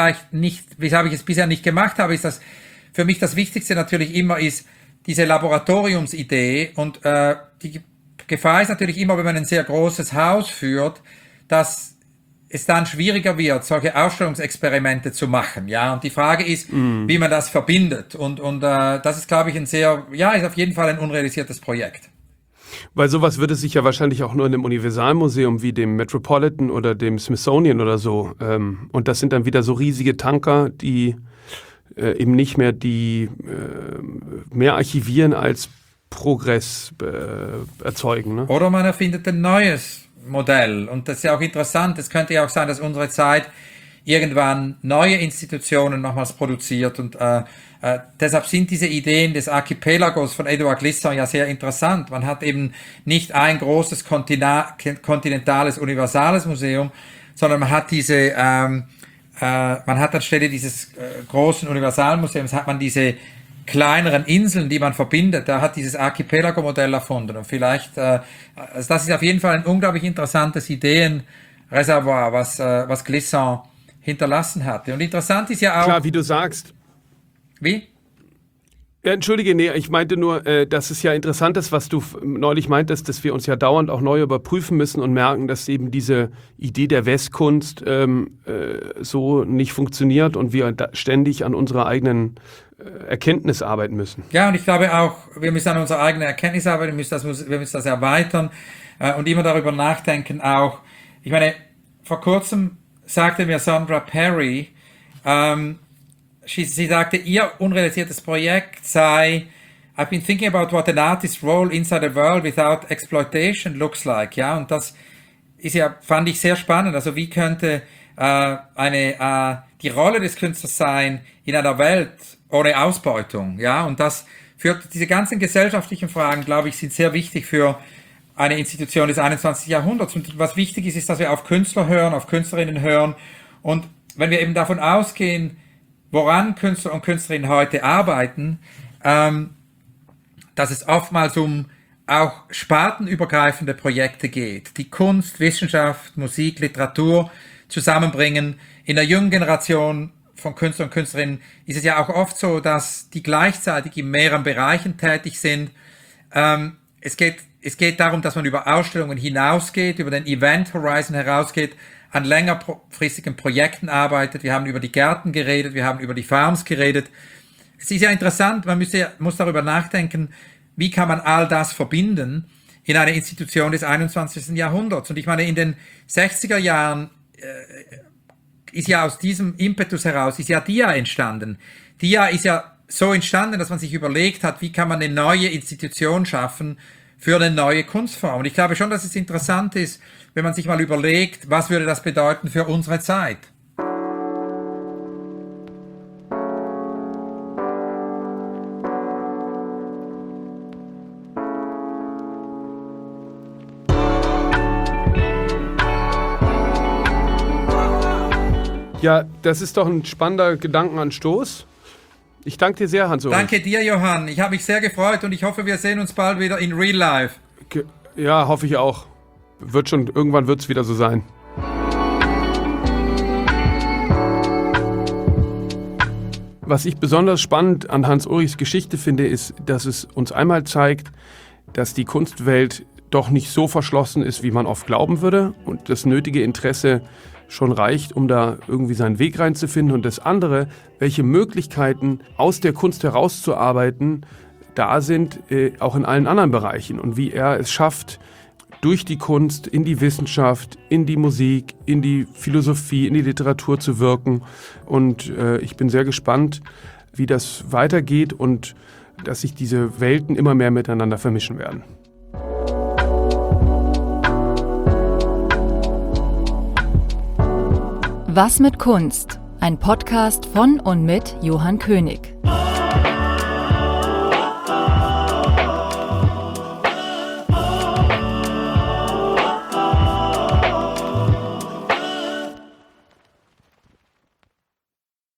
nicht gemacht habe, ist, dass für mich das Wichtigste natürlich immer ist, diese Laboratoriumsidee und die Gefahr ist natürlich immer, wenn man ein sehr großes Haus führt, dass es dann schwieriger wird, solche Ausstellungsexperimente zu machen, ja. Und die Frage ist, wie man das verbindet. Und das ist, glaube ich, ist auf jeden Fall ein unrealisiertes Projekt. Weil sowas würde sich ja wahrscheinlich auch nur in einem Universalmuseum wie dem Metropolitan oder dem Smithsonian oder so. Und das sind dann wieder so riesige Tanker, die eben nicht mehr mehr archivieren als Progress erzeugen. Ne? Oder man erfindet ein neues Modell. Und das ist ja auch interessant. Es könnte ja auch sein, dass unsere Zeit irgendwann neue Institutionen nochmals produziert. Und deshalb sind diese Ideen des Archipelagos von Edouard Glissant ja sehr interessant. Man hat eben nicht ein großes kontinentales, universales Museum, sondern man hat man hat anstelle dieses großen Universalmuseums hat man diese kleineren Inseln, die man verbindet. Da hat dieses Archipelago-Modell erfunden. Und vielleicht, also das ist auf jeden Fall ein unglaublich interessantes Ideenreservoir, was Glissant hinterlassen hatte. Und interessant ist ja auch... Klar, wie du sagst. Wie? Ja, entschuldige, nee, ich meinte nur, dass es ja interessant ist, was du neulich meintest, dass wir uns ja dauernd auch neu überprüfen müssen und merken, dass eben diese Idee der Westkunst so nicht funktioniert und wir ständig an unserer eigenen Erkenntnis arbeiten müssen. Ja, und ich glaube auch, wir müssen an unserer eigenen Erkenntnis arbeiten, wir müssen das erweitern und immer darüber nachdenken auch. Ich meine, vor kurzem sagte mir Sandra Perry, sie sagte, ihr unrealisiertes Projekt sei, I've been thinking about what an artist's role inside a world without exploitation looks like. Ja, und das ist ja, fand ich sehr spannend. Also wie könnte die Rolle des Künstlers sein in einer Welt ohne Ausbeutung? Ja, und diese ganzen gesellschaftlichen Fragen, glaube ich, sind sehr wichtig für eine Institution des 21. Jahrhunderts. Und was wichtig ist, dass wir auf Künstler hören, auf Künstlerinnen hören. Und wenn wir eben davon ausgehen, woran Künstler und Künstlerinnen heute arbeiten, dass es oftmals um auch spartenübergreifende Projekte geht, die Kunst, Wissenschaft, Musik, Literatur zusammenbringen, in der jungen Generation von Künstlern und Künstlerinnen ist es ja auch oft so, dass die gleichzeitig in mehreren Bereichen tätig sind. Es geht darum, dass man über Ausstellungen hinausgeht, über den Event Horizon herausgeht, an längerfristigen Projekten arbeitet. Wir haben über die Gärten geredet, wir haben über die Farms geredet. Es ist ja interessant, man muss darüber nachdenken, wie kann man all das verbinden in eine Institution des 21. Jahrhunderts. Und ich meine, in den 60er Jahren ist ja aus diesem Impetus heraus, ist ja DIA entstanden. DIA ist ja so entstanden, dass man sich überlegt hat, wie kann man eine neue Institution schaffen für eine neue Kunstform. Und ich glaube schon, dass es interessant ist, wenn man sich mal überlegt, was würde das bedeuten für unsere Zeit. Ja, das ist doch ein spannender Gedankenanstoß. Ich danke dir sehr, Hans-Ulrich. Danke dir, Johann. Ich habe mich sehr gefreut und ich hoffe, wir sehen uns bald wieder in Real Life. Ja, hoffe ich auch. Irgendwann wird es wieder so sein. Was ich besonders spannend an Hans-Ulrichs Geschichte finde, ist, dass es uns einmal zeigt, dass die Kunstwelt doch nicht so verschlossen ist, wie man oft glauben würde und das nötige Interesse schon reicht, um da irgendwie seinen Weg reinzufinden. Und das andere, welche Möglichkeiten aus der Kunst herauszuarbeiten da sind, auch in allen anderen Bereichen. Und wie er es schafft, durch die Kunst in die Wissenschaft, in die Musik, in die Philosophie, in die Literatur zu wirken. Und ich bin sehr gespannt, wie das weitergeht und dass sich diese Welten immer mehr miteinander vermischen werden. Was mit Kunst? Ein Podcast von und mit Johann König.